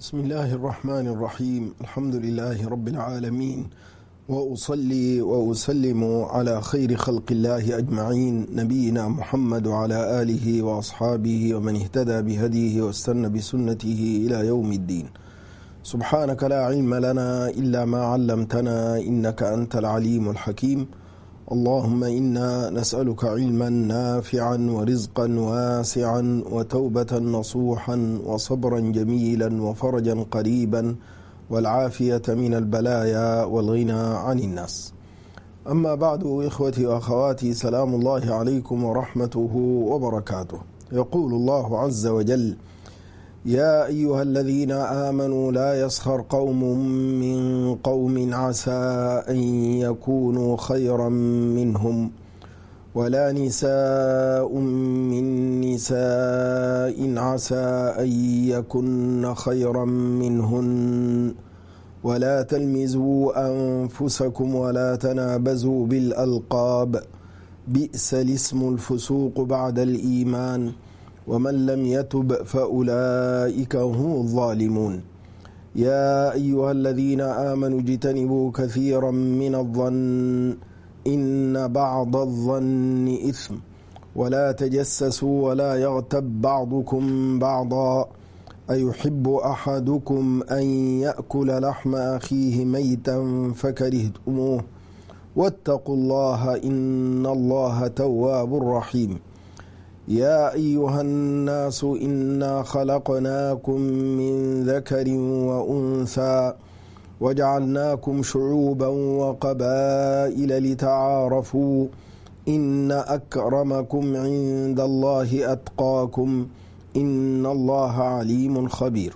بسم الله الرحمن الرحيم. الحمد لله رب العالمين، وأصلي وأسلم على خير خلق الله أجمعين، نبينا محمد وعلى آله وأصحابه ومن اهتدى بهديه واستنى بسنته إلى يوم الدين. سبحانك لا علم لنا إلا ما علمتنا إنك أنت العليم الحكيم. اللهم إنا نسألك علما نافعا ورزقا واسعا وتوبة نصوحا وصبرا جميلا وفرجا قريبا والعافية من البلايا والغنى عن الناس. أما بعد، إخوتي وأخواتي، سلام الله عليكم ورحمته وبركاته. يقول الله عز وجل: يا أيها الذين آمنوا لا يسخر قوم من قوم عسى أن يكونوا خيرا منهم ولا نساء من نساء عسى أن يكن خيرا منهن ولا تلمزوا أنفسكم ولا تنابزوا بالألقاب بئس الاسم الفسوق بعد الإيمان ومن لم يتب فأولئك هم الظالمون. يا أيها الذين آمنوا اجتنبوا كثيرا من الظن إن بعض الظن إثم ولا تجسسوا ولا يغتب بعضكم بعضا أيحب أحدكم أن يأكل لحم أخيه ميتا فكرهتموه واتقوا الله إن الله تواب رحيم. يا أيها الناس إنا خلقناكم من ذكر وأنثى وجعلناكم شعوبا وقبائل لتعارفوا إن أكرمكم عند الله أتقاكم إن الله عليم خبير.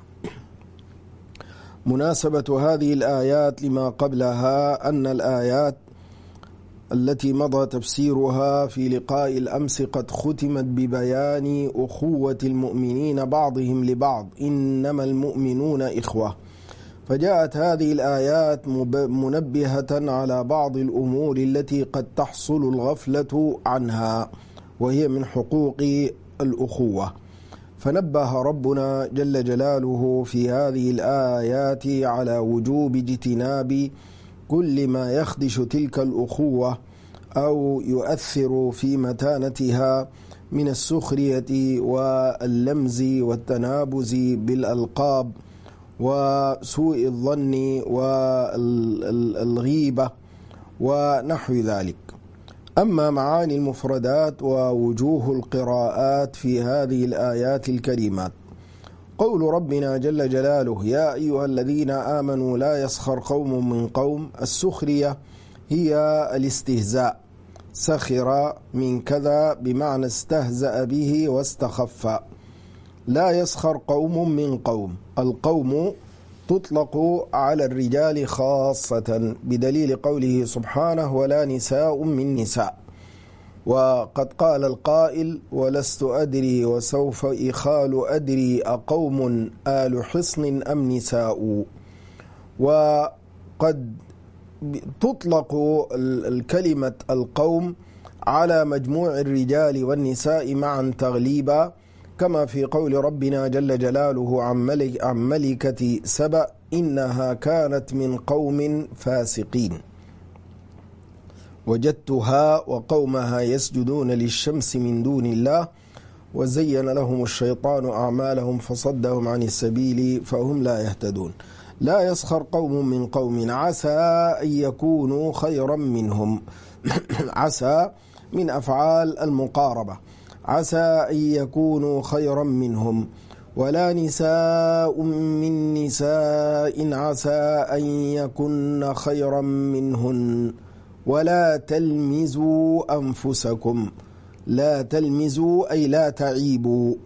مناسبة هذه الآيات لما قبلها أن الآيات التي مضى تفسيرها في لقاء الأمس قد ختمت ببيان أخوة المؤمنين بعضهم لبعض، إنما المؤمنون إخوة. فجاءت هذه الآيات منبهة على بعض الأمور التي قد تحصل الغفلة عنها، وهي من حقوق الأخوة. فنبه ربنا جل جلاله في هذه الآيات على وجوب اجتناب كل ما يخدش تلك الأخوة أو يؤثر في متانتها من السخرية واللمز والتنابز بالألقاب وسوء الظن والغيبة ونحو ذلك. أما معاني المفردات ووجوه القراءات في هذه الآيات الكريمات: قول ربنا جل جلاله: يا أيها الذين آمنوا لا يسخر قوم من قوم. السخرية هي الاستهزاء، سخر من كذا بمعنى استهزأ به واستخف. لا يسخر قوم من قوم. القوم تطلق على الرجال خاصة بدليل قوله سبحانه: ولا نساء من نساء. وقد قال القائل: ولست أدري وسوف إخال أدري أقوم آل حصن أم نساء. وقد تطلق الكلمة القوم على مجموع الرجال والنساء معا تغليبا، كما في قول ربنا جل جلاله عن ملكة سبأ: إنها كانت من قوم فاسقين وجدتها وقومها يسجدون للشمس من دون الله وزين لهم الشيطان أعمالهم فصدهم عن السبيل فهم لا يهتدون. لا يسخر قوم من قوم عسى أن يكونوا خيرا منهم. عسى من أفعال المقاربة، عسى أن يكونوا خيرا منهم. ولا نساء من نساء عسى أن يكن خيرا منهن ولا تلمزوا أنفسكم. لا تلمزوا أي لا تعيبوا.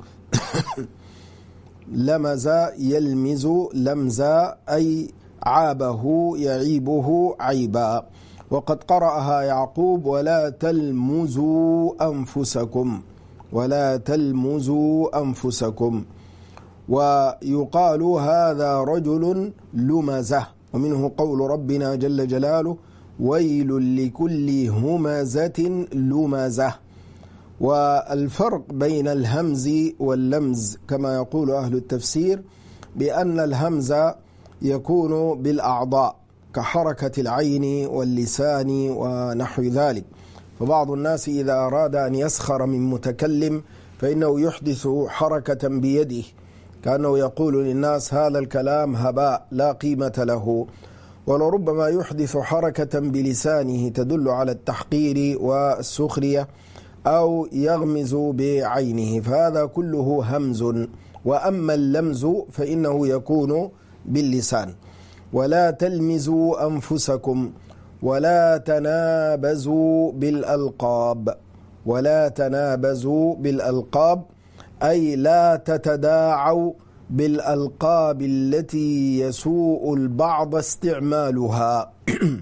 لمز يلمز لمزا أي عابه يعيبه عيبا. وقد قرأها يعقوب: ولا تلمزوا أنفسكم. ولا تلمزوا أنفسكم. ويقال هذا رجل لمزه، ومنه قول ربنا جل جلاله: ويل لكل همزة لمزة. والفرق بين الهمز واللمز كما يقول أهل التفسير بأن الهمز يكون بالأعضاء كحركة العين واللسان ونحو ذلك. فبعض الناس إذا أراد أن يسخر من متكلم فإنه يحدث حركة بيده كأنه يقول للناس هذا الكلام هباء لا قيمة له، ولربما يحدث حركة بلسانه تدل على التحقير والسخرية، أو يغمز بعينه، فهذا كله همز. وأما اللمز فإنه يكون باللسان. ولا تلمزوا أنفسكم ولا تنابزوا بالألقاب. ولا تنابزوا بالألقاب أي لا تتداعوا بالألقاب التي يسوء البعض استعمالها.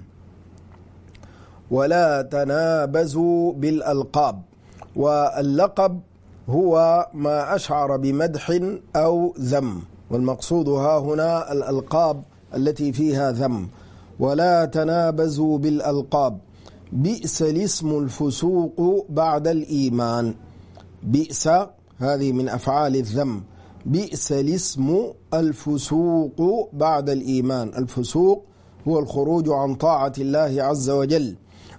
ولا تنابزوا بالألقاب. واللقب هو ما أشعر بمدح أو ذم، والمقصود ها هنا الألقاب التي فيها ذم. ولا تنابزوا بالألقاب بئس الاسم الفسوق بعد الإيمان. بئس هذه من أفعال الذم. بئس الاسم الفسوق بعد الإيمان. الفسوق هو الخروج عن طاعة الله عز وجل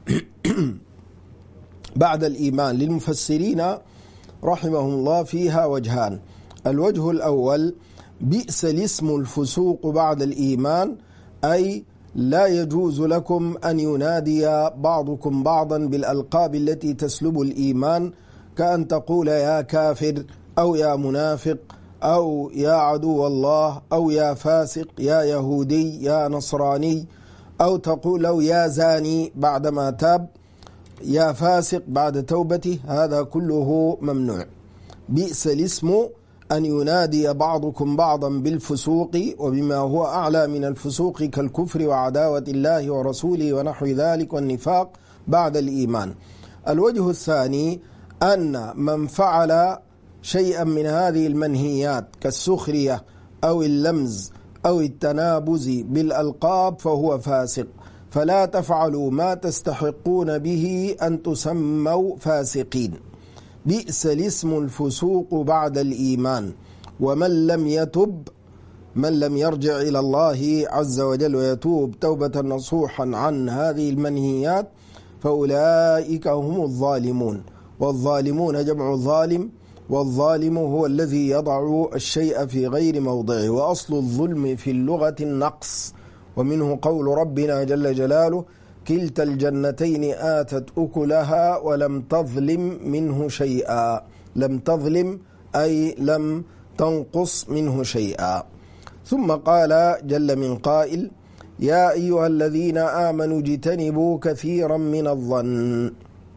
بعد الإيمان. للمفسرين رحمهم الله فيها وجهان. الوجه الأول بئس الاسم الفسوق بعد الإيمان، أي لا يجوز لكم أن ينادي بعضكم بعضا بالألقاب التي تسلب الإيمان، كأن تقول يا كافر أو يا منافق أو يا عدو الله أو يا فاسق يا يهودي يا نصراني، أو تقول له يا زاني بعدما تاب، يا فاسق بعد توبته. هذا كله ممنوع. بئس الاسم أن ينادي بعضكم بعضا بالفسوق وبما هو أعلى من الفسوق كالكفر وعداوة الله ورسوله ونحو ذلك والنفاق بعد الإيمان. الوجه الثاني أن من فعل شيئا من هذه المنهيات كالسخرية أو اللمز أو التنابز بالألقاب فهو فاسق، فلا تفعلوا ما تستحقون به أن تسموا فاسقين. بئس الاسم الفسوق بعد الإيمان. ومن لم يتب، من لم يرجع إلى الله عز وجل ويتوب توبة نصوحا عن هذه المنهيات فأولئك هم الظالمون. والظالمون جمع ظالم، والظالم هو الذي يضع الشيء في غير موضعه. وأصل الظلم في اللغة النقص، ومنه قول ربنا جل جلاله كلتا الجنتين آتت أكلها ولم تظلم منه شيئا. لم تظلم أي لم تنقص منه شيئا. ثم قال جل من قائل يا أيها الذين آمنوا اجتنبوا كثيرا من الظن.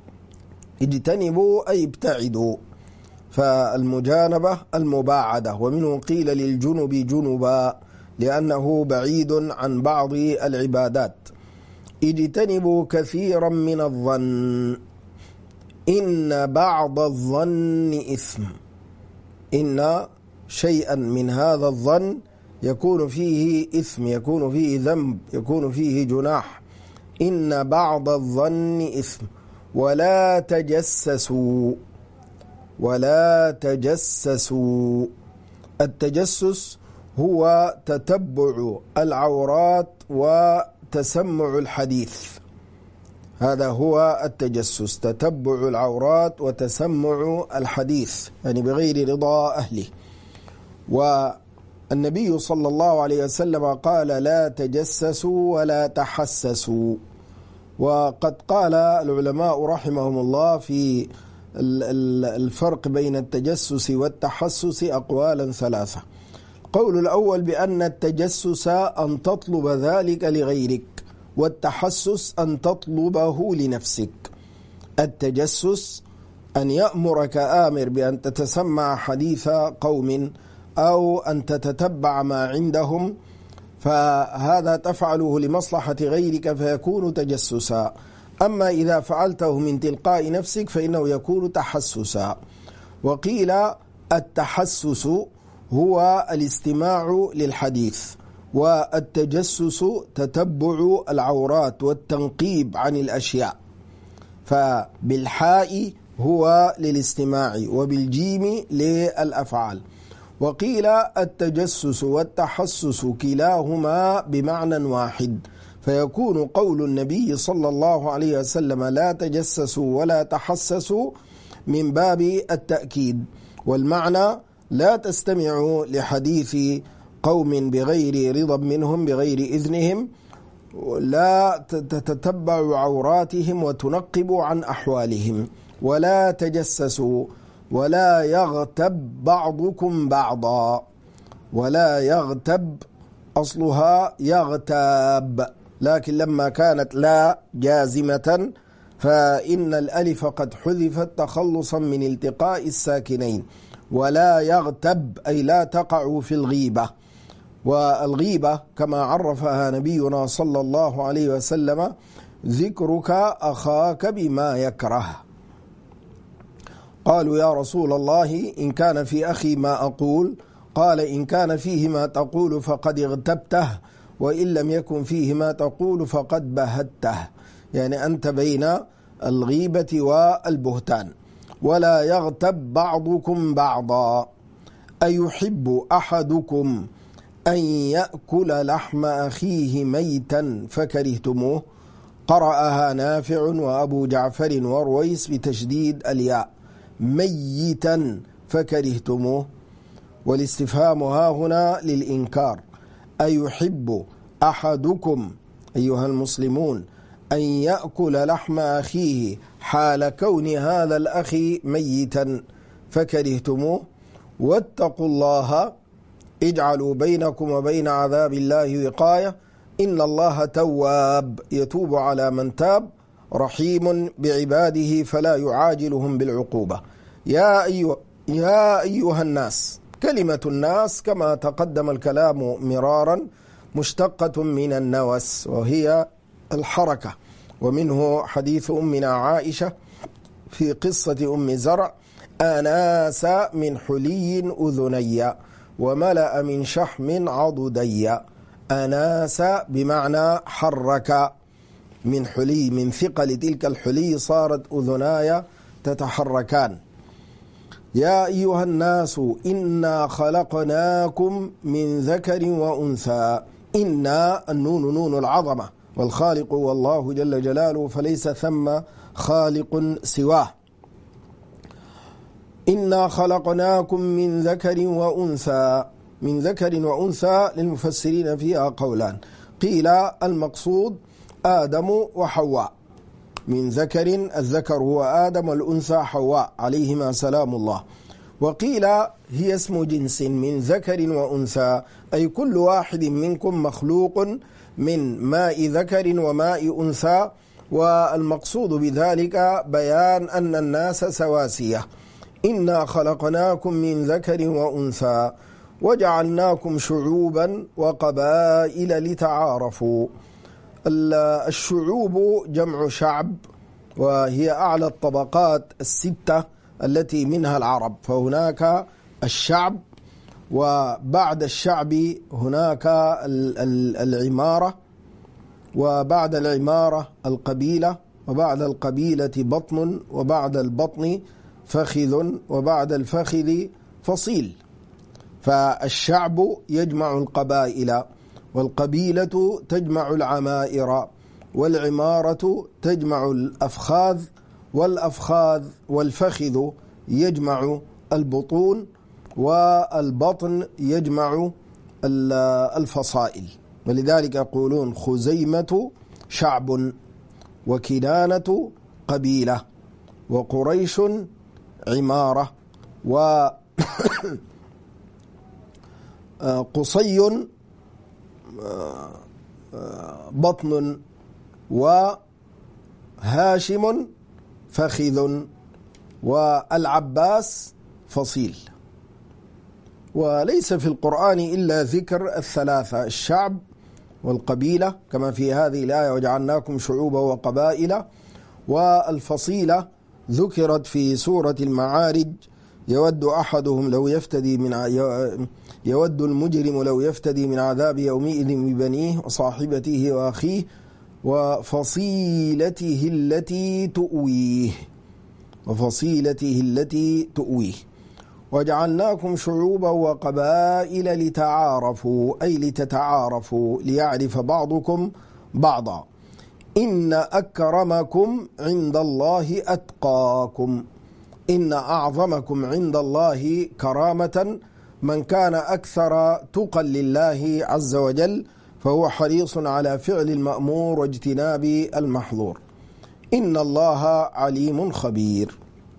اجتنبوا أي ابتعدوا، فالمجانبة المباعدة، ومنه قيل للجنب جنبا لأنه بعيد عن بعض العبادات. اجتنبوا كثيرا من الظن إن بعض الظن إثم. إن شيئا من هذا الظن يكون فيه إثم، يكون فيه ذنب، يكون فيه جناح. إن بعض الظن إثم. ولا تجسسوا. ولا تجسسوا. التجسس هو تتبع العورات وتسمع الحديث. هذا هو التجسس، تتبع العورات وتسمع الحديث، يعني بغير رضا أهله. والنبي صلى الله عليه وسلم قال لا تجسسوا ولا تحسسوا. وقد قال العلماء رحمهم الله في الفرق بين التجسس والتحسس أقوالا ثلاثة. القول الأول بأن التجسس أن تطلب ذلك لغيرك، والتحسس أن تطلبه لنفسك. التجسس أن يأمرك آمر بأن تتسمع حديث قوم أو أن تتتبع ما عندهم، فهذا تفعله لمصلحة غيرك فيكون تجسسا. أما إذا فعلته من تلقاء نفسك فإنه يكون تحسسا. وقيل التحسس هو الاستماع للحديث، والتجسس تتبع العورات والتنقيب عن الأشياء. فبالحاء هو للاستماع وبالجيم للأفعال. وقيل التجسس والتحسس كلاهما بمعنى واحد، فيكون قول النبي صلى الله عليه وسلم لا تجسسوا ولا تحسسوا من باب التأكيد، والمعنى لا تستمعوا لحديث قوم بغير رضا منهم بغير إذنهم، لا تتتبعوا عوراتهم وتنقبوا عن أحوالهم، ولا تجسسوا، ولا يغتب بعضكم بعضا. ولا يغتب أصلها يغتاب، لكن لما كانت لا جازمة فإن الألف قد حذفت تخلصا من التقاء الساكنين. ولا يغتب أي لا تقع في الغيبة، والغيبة كما عرفها نبينا صلى الله عليه وسلم ذكرك أخاك بما يكره. قالوا يا رسول الله إن كان في أخي ما أقول؟ قال إن كان فيه ما تقول فقد اغتبته، وإن لم يكن فيه ما تقول فقد بهته، يعني أنت بين الغيبة والبهتان. ولا يغتب بعضكم بعضا، أيحب أحدكم أن يأكل لحم أخيه ميتا فكرهتموه؟ قرأها نافع وأبو جعفر ورويس بتشديد الياء، ميتا فكرهتموه، والاستفهام ها هنا للإنكار. أيحب أحدكم أيها المسلمون أن يأكل لحم أخيه حال كون هذا الأخ ميتا فكرهتموه؟ واتقوا الله اجعلوا بينكم وبين عذاب الله وقاية إن الله تواب يتوب على من تاب رحيم بعباده فلا يعاجلهم بالعقوبة. يا أيها الناس، كلمة الناس كما تقدم الكلام مرارا مشتقة من النوس وهي الحركة، ومنه حديث أمنا عائشة في قصة أم زرع: أناس من حلي أذني وملأ من شحم عضدي. أناس بمعنى حرك، من حلي، من ثقل تلك الحلي صارت أذناي تتحركان. يا أيها الناس إنا خلقناكم من ذكر وأنثى. إنا النون نون العظمة، والخالق هو الله جل جلاله فليس ثم خالق سواه. إنا خلقناكم من ذكر وأنثى. من ذكر وأنثى للمفسرين فيها قولان، قيل المقصود آدم وحواء، من ذكر الذكر هو آدم والأنثى حواء عليهما سلام الله، وقيل هي اسم جنس من ذكر وأنثى، أي كل واحد منكم مخلوق من ماء ذكر وماء أنثى، والمقصود بذلك بيان أن الناس سواسية. إنا خلقناكم من ذكر وأنثى وجعلناكم شعوبا وقبائل لتعارفوا. الشعوب جمع شعب، وهي أعلى الطبقات الستة التي منها العرب، فهناك الشعب، وبعد الشعب هناك العمارة، وبعد العمارة القبيلة، وبعد القبيلة بطن، وبعد البطن فخذ، وبعد الفخذ فصيل. فالشعب يجمع القبائل، والقبيلة تجمع العمائر، والعمارة تجمع الأفخاذ، والأفخاذ والفخذ يجمع البطون، والبطن يجمع الفصائل. ولذلك يقولون خزيمة شعب، وكنانة قبيلة، وقريش عمارة، وقصي بطن، وهاشم فخذ، والعباس فصيل. وليس في القرآن إلا ذكر الثلاثة، الشعب والقبيلة كما في هذه الآية وجعلناكم شعوبا وقبائل، والفصيلة ذكرت في سورة المعارج: يود أحدهم لو يفتدي من يود المجرم لو يفتدي من عذاب يومئذ ببنيه وصاحبته وأخيه وفصيلته التي تؤويه. وفصيلته التي تؤويه. وجعلناكم شعوبا وقبائل لتعارفوا أي لتتعارفوا ليعرف بعضكم بعضا إن أكرمكم عند الله أتقاكم إن أعظمكم عند الله كرامة من كان أكثر تقى لله عز وجل فهو حريص على فعل المأمور واجتناب المحظور إن الله عليم خبير.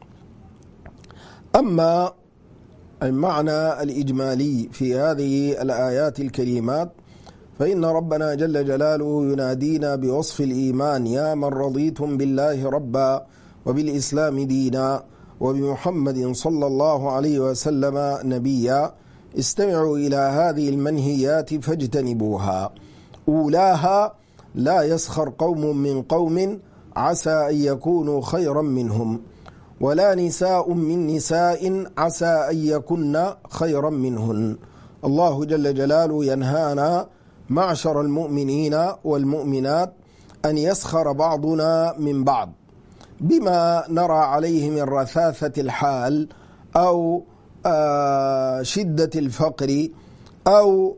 أما المعنى الإجمالي في هذه الآيات الكريمات فإن ربنا جل جلاله ينادينا بوصف الإيمان يا من رضيتم بالله ربا وبالإسلام دينا وبمحمد صلى الله عليه وسلم نبيا استمعوا إلى هذه المنهيات فاجتنبوها. أولاها لا يسخر قوم من قوم عسى أن يكونوا خيرا منهم ولا نساء من نساء عسى أن يكن خيرا منهن. الله جل جلاله ينهانا معشر المؤمنين والمؤمنات أن يسخر بعضنا من بعض بما نرى عليه من رثاثة الحال أو شدة الفقر أو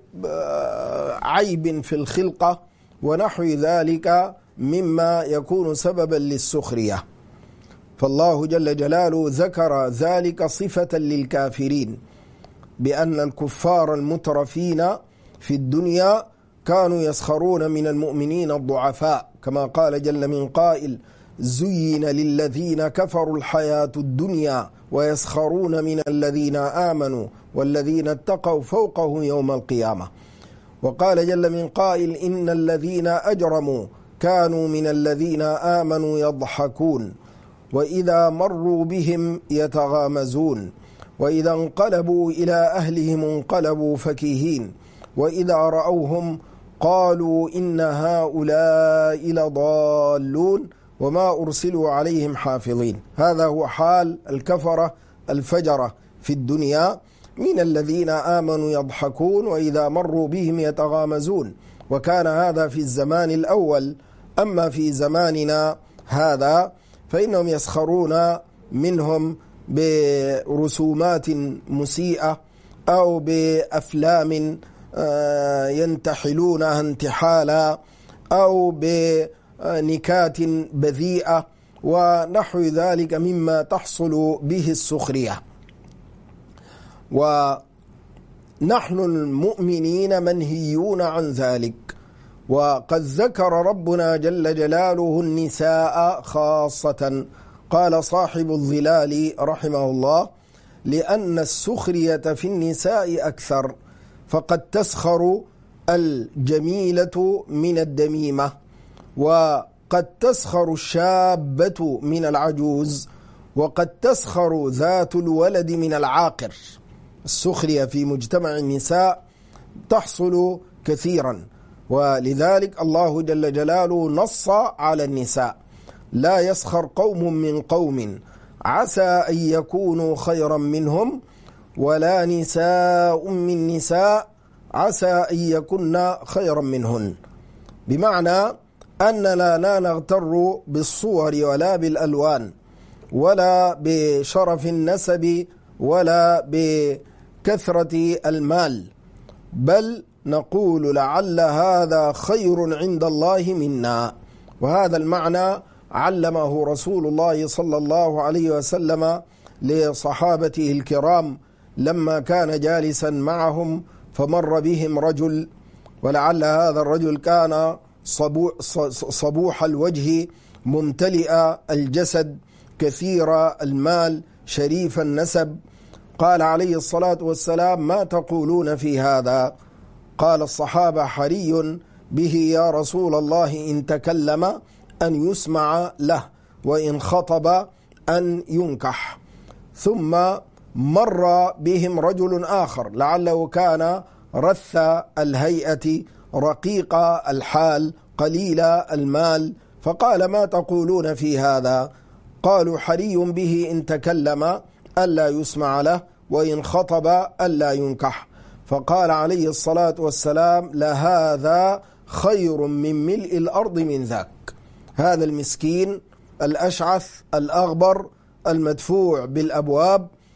عيب في الخلقة ونحو ذلك مما يكون سببا للسخرية. فالله جل جلاله ذكر ذلك صفة للكافرين بأن الكفار المترفين في الدنيا كانوا يسخرون من المؤمنين الضعفاء كما قال جل من قائل زين للذين كفروا الحياة الدنيا ويسخرون من الذين آمنوا والذين اتقوا فوقهم يوم القيامة. وقال جل من قائل إن الذين أجرموا كانوا من الذين آمنوا يضحكون وإذا مروا بهم يتغامزون وإذا انقلبوا إلى أهلهم انقلبوا فكهين وإذا رأوهم قالوا إن هؤلاء لضالون وما أرسلوا عليهم حافظين. هذا هو حال الكفرة الفجرة في الدنيا من الذين آمنوا يضحكون وإذا مروا بهم يتغامزون. وكان هذا في الزمان الأول. أما في زماننا هذا فإنهم يسخرون منهم برسومات مسيئة أو بأفلام ينتحلونها انتحالا أو بنكات بذيئة ونحو ذلك مما تحصل به السخرية. ونحن المؤمنين منهيون عن ذلك. وقد ذكر ربنا جل جلاله النساء خاصة. قال صاحب الظلال رحمه الله لأن السخرية في النساء أكثر فقد تسخر الجميلة من الدميمة وقد تسخر الشابة من العجوز وقد تسخر ذات الولد من العاقر. السخرية في مجتمع النساء تحصل كثيرا ولذلك الله جل جلاله نص على النساء لا يسخر قوم من قوم عسى أن يكونوا خيرا منهم ولا نساء من نساء عسى أن يكن خيرا منهن. بمعنى أننا لا نغتر بالصور ولا بالألوان ولا بشرف النسب ولا بكثرة المال بل نقول لعل هذا خير عند الله منا. وهذا المعنى علمه رسول الله صلى الله عليه وسلم لصحابته الكرام لما كان جالسا معهم فمر بهم رجل ولعل هذا الرجل كان صبوح الوجه ممتلئ الجسد كثير المال شريف النسب. قال عليه الصلاة والسلام ما تقولون في هذا؟ قال الصحابة حري به يا رسول الله إن تكلم أن يسمع له وإن خطب أن ينكح. ثم مر بهم رجل آخر لعله كان رث الهيئة رقيق الحال قليل المال فقال ما تقولون في هذا؟ قالوا حري به إن تكلم ألا يسمع له وإن خطب ألا ينكح. فقال عليه الصلاة والسلام لهذا خير من ملء الأرض من ذاك. هذا المسكين الأشعث الأغبر المدفوع بالأبواب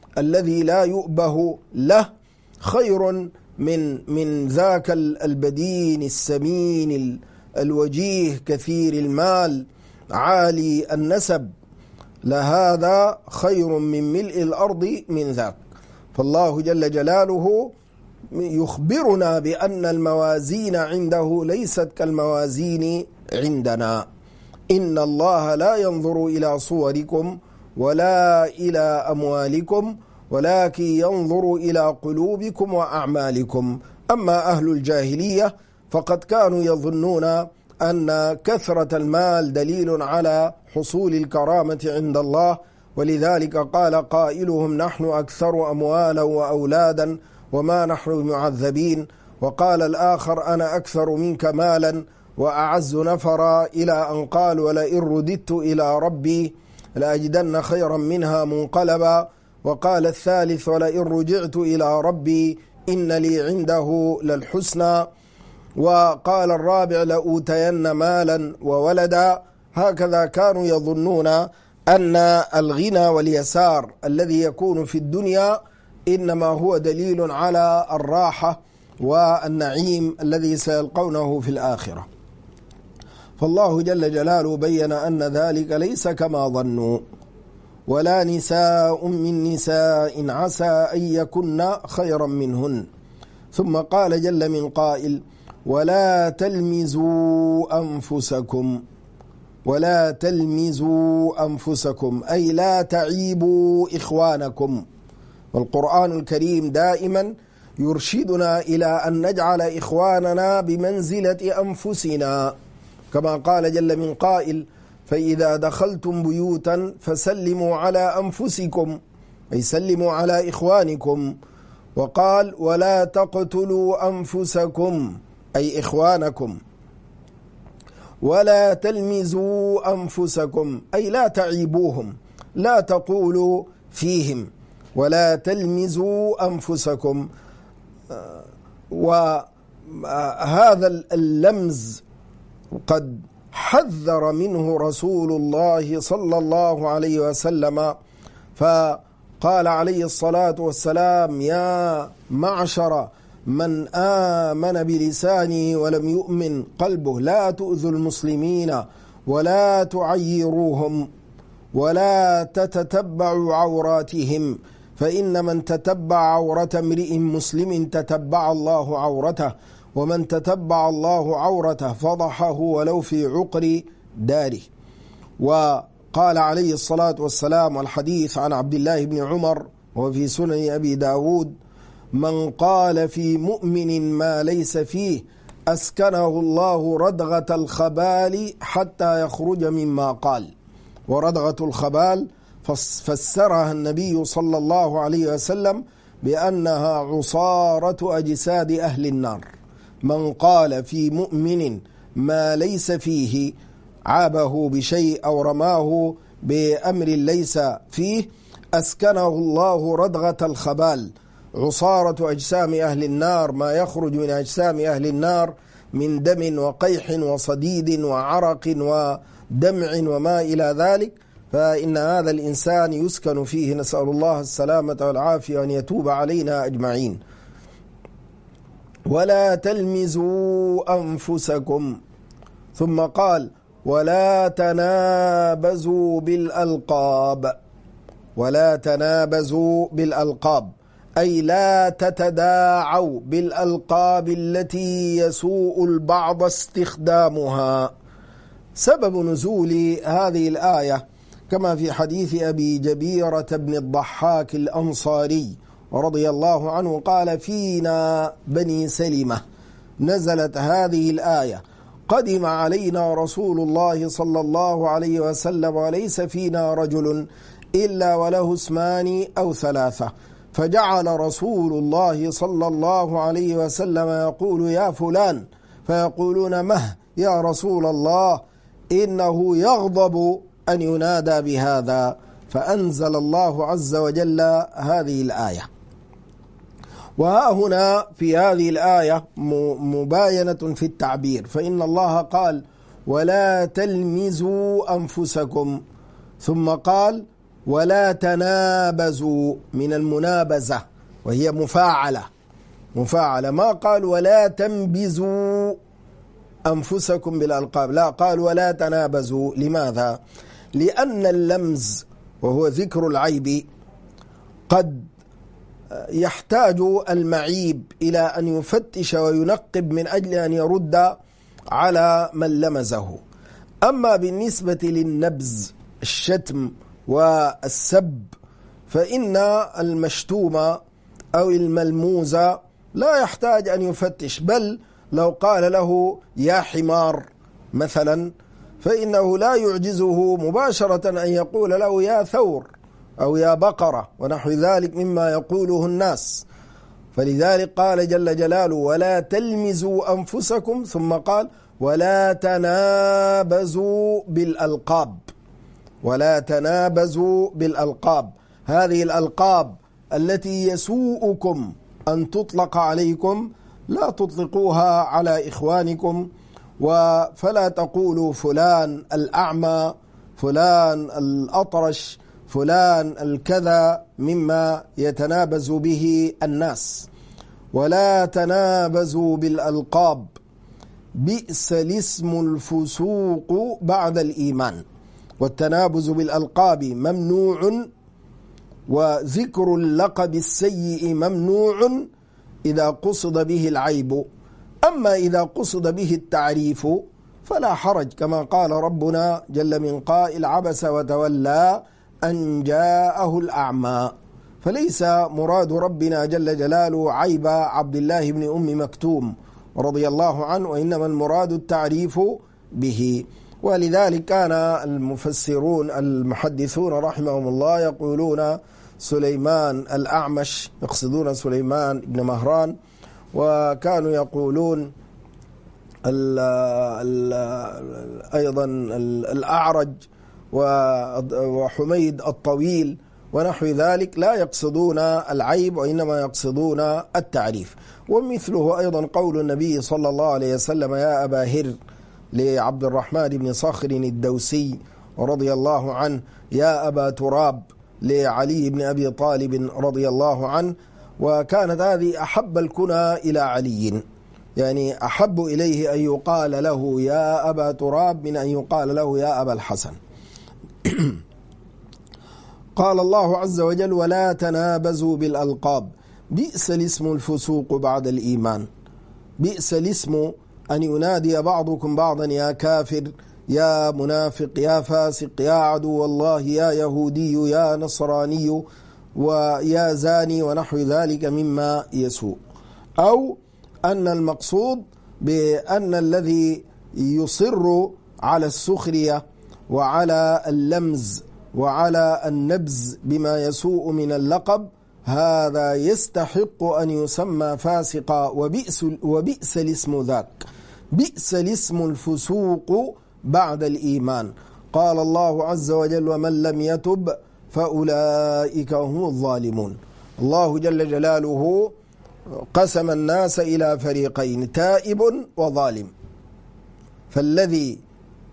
الذي لا يؤبه له خير من ذاك البدين السمين الوجيه كثير المال عالي النسب، لهذا خير من ملء الأرض من ذاك. فالله جل جلاله يخبرنا بأن الموازين عنده ليست كالموازين عندنا. إن الله لا ينظر إلى صوركم ولا إلى أموالكم ولكن ينظر إلى قلوبكم وأعمالكم. أما أهل الجاهلية فقد كانوا يظنون أن كثرة المال دليل على حصول الكرامة عند الله، ولذلك قال قائلهم نحن أكثر أموالا وأولادا وما نحن معذبين، وقال الآخر أنا أكثر منك مالا وأعز نفرا، إلى أن قال ولئن رددت إلى ربي لأجدن خيرا منها منقلبا. وقال الثالث ولئن رجعت إلى ربي إن لي عنده للحسنى. وقال الرابع لأوتين مالا وولدا. هكذا كانوا يظنون أن الغنى واليسار الذي يكون في الدنيا إنما هو دليل على الراحة والنعيم الذي سيلقونه في الآخرة. فالله جل جلاله بين أن ذلك ليس كما ظنوا، ولا نساء من نساء عسى أن يكن خيرا منهن. ثم قال جل من قائل ولا تلمزوا أنفسكم، ولا تلمزوا أنفسكم أي لا تعيبوا إخوانكم. والقرآن الكريم دائما يرشدنا إلى أن نجعل إخواننا بمنزلة أنفسنا، كما قال جل من قائل فإذا دخلتم بيوتا فسلموا على أنفسكم أي سلموا على إخوانكم. وقال ولا تقتلوا أنفسكم أي إخوانكم. ولا تلمزوا أنفسكم أي لا تعيبوهم، لا تقولوا فيهم، ولا تلمزوا أنفسكم. وهذا اللمز قد حذر منه رسول الله صلى الله عليه وسلم، فقال عليه الصلاة والسلام يا معشر من آمن بلسانه ولم يؤمن قلبه لا تؤذوا المسلمين ولا تعيروهم ولا تتتبعوا عوراتهم، فإن من تتبع عورة امرئ مسلم تتبع الله عورته، ومن تتبع الله عورته فضحه ولو في عقر داره. وقال عليه الصلاة والسلام والحديث عن عبد الله بن عمر وفي سنن أبي داود من قال في مؤمن ما ليس فيه أسكنه الله ردغة الخبال حتى يخرج مما قال. وردغة الخبال فسرها النبي صلى الله عليه وسلم بأنها عصارة أجساد أهل النار. من قال في مؤمن ما ليس فيه عابه بشيء أو رماه بأمر ليس فيه أسكنه الله ردغة الخبال، عصارة أجسام أهل النار، ما يخرج من أجسام أهل النار من دم وقيح وصديد وعرق ودمع وما إلى ذلك، فإن هذا الإنسان يسكن فيه. نسأل الله السلامة والعافية وأن يتوب علينا أجمعين. ولا تلمزوا أنفسكم. ثم قال ولا تنابزوا بالألقاب. ولا تنابزوا بالألقاب أي لا تتداعوا بالألقاب التي يسوء البعض استخدامها. سبب نزول هذه الآية كما في حديث أبي جبيرة بن الضحاك الأنصاري رضي الله عنه قال فينا بني سلمة نزلت هذه الآية قدم علينا رسول الله صلى الله عليه وسلم وليس فينا رجل إلا وله اسمان أو ثلاثة، فجعل رسول الله صلى الله عليه وسلم يقول يا فلان، فيقولون مه يا رسول الله إنه يغضب أن ينادى بهذا، فأنزل الله عز وجل هذه الآية. وها هنا في هذه الآية مباينة في التعبير، فإن الله قال ولا تلمزوا أنفسكم، ثم قال ولا تنابزوا من المنابزة وهي مفاعلة. ما قال ولا تنبزوا أنفسكم بالألقاب، لا، قال ولا تنابزوا. لماذا؟ لأن اللمز وهو ذكر العيب قد يحتاج المعيب إلى أن يفتش وينقب من أجل أن يرد على من لمزه. أما بالنسبة للنبز الشتم والسب فإن المشتوم أو الملموز لا يحتاج أن يفتش، بل لو قال له يا حمار مثلا فإنه لا يعجزه مباشرة أن يقول له يا ثور أو يا بقرة ونحو ذلك مما يقوله الناس. فلذلك قال جل جلاله ولا تلمزوا أنفسكم، ثم قال ولا تنابزوا بالألقاب. ولا تنابزوا بالألقاب، هذه الألقاب التي يسوءكم أن تطلق عليكم لا تطلقوها على إخوانكم. فلا تقولوا فلان الأعمى، فلان الأطرش، فلان الكذا مما يتنابز به الناس. ولا تنابزوا بالألقاب بئس الاسم الفسوق بعد الإيمان. والتنابز بالألقاب ممنوع، وذكر اللقب السيء ممنوع إذا قصد به العيب. أما إذا قصد به التعريف فلا حرج، كما قال ربنا جل من قائل عبس وتولى أن جاءه الأعمى. فليس مراد ربنا جل جلاله عيب عبد الله بن أم مكتوم رضي الله عنه، وإنما المراد التعريف به. ولذلك كان المفسرون المحدثون رحمهم الله يقولون سليمان الأعمش، يقصدون سليمان بن مهران، وكانوا يقولون أيضا الأعرج وحميد الطويل ونحو ذلك، لا يقصدون العيب وإنما يقصدون التعريف. ومثله أيضا قول النبي صلى الله عليه وسلم يا أبا هر لعبد الرحمن بن صخر الدوسي رضي الله عنه، يا أبا تراب لعلي بن أبي طالب رضي الله عنه. وكانت هذه أحب الكنى إلى علي، يعني أحب إليه أن يقال له يا أبا تراب من أن يقال له يا أبا الحسن. قال الله عز وجل ولا تنابزوا بالألقاب بئس الاسم الفسوق بعد الإيمان. بئس الاسم أن ينادي بعضكم بعضا يا كافر، يا منافق، يا فاسق، يا عدو الله، يا يهودي، يا نصراني، ويا زاني ونحو ذلك مما يسوء. أو أن المقصود بأن الذي يصر على السخرية وعلى اللمز وعلى النبز بما يسوء من اللقب هذا يستحق أن يسمى فاسقا، وبئس الاسم ذاك، بئس الاسم الفسوق بعد الإيمان. قال الله عز وجل ومن لم يتب فأولئك هم الظالمون. الله جل جلاله قسم الناس إلى فريقين، تائب وظالم. فالذي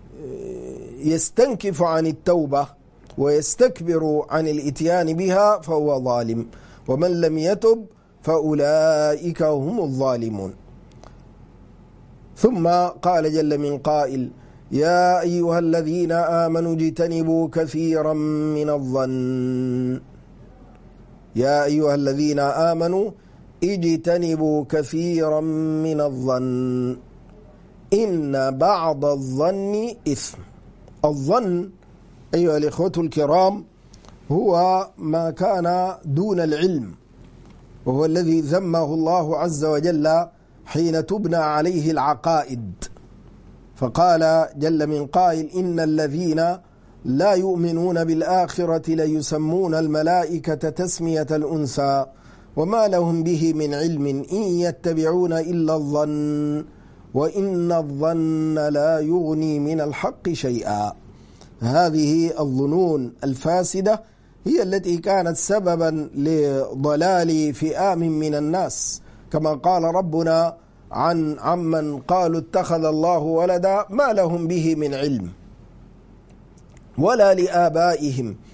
يستنكف عن التوبة ويستكبر عن الاتيان بها فهو ظالم، ومن لم يتب فأولئك هم الظالمون. ثم قال جل من قائل يا أيها الذين آمنوا اجتنبوا كثيرا من الظن. يا أيها الذين آمنوا اجتنبوا كثيرا من الظن إن بعض الظن إثم. الظن أيها الإخوة الكرام هو ما كان دون العلم، وهو الذي ذمه الله عز وجل حين تبنى عليه العقائد. فقال جل من قائل إن الذين لا يؤمنون بالآخرة ليسمون الملائكة تسمية الأنثى وما لهم به من علم إن يتبعون إلا الظن وإن الظن لا يغني من الحق شيئا. هذه الظنون الفاسدة هي التي كانت سببا لضلال فئام من الناس، كما قال ربنا عمن قالوا اتخذ الله ولدا ما لهم به من علم ولا لآبائهم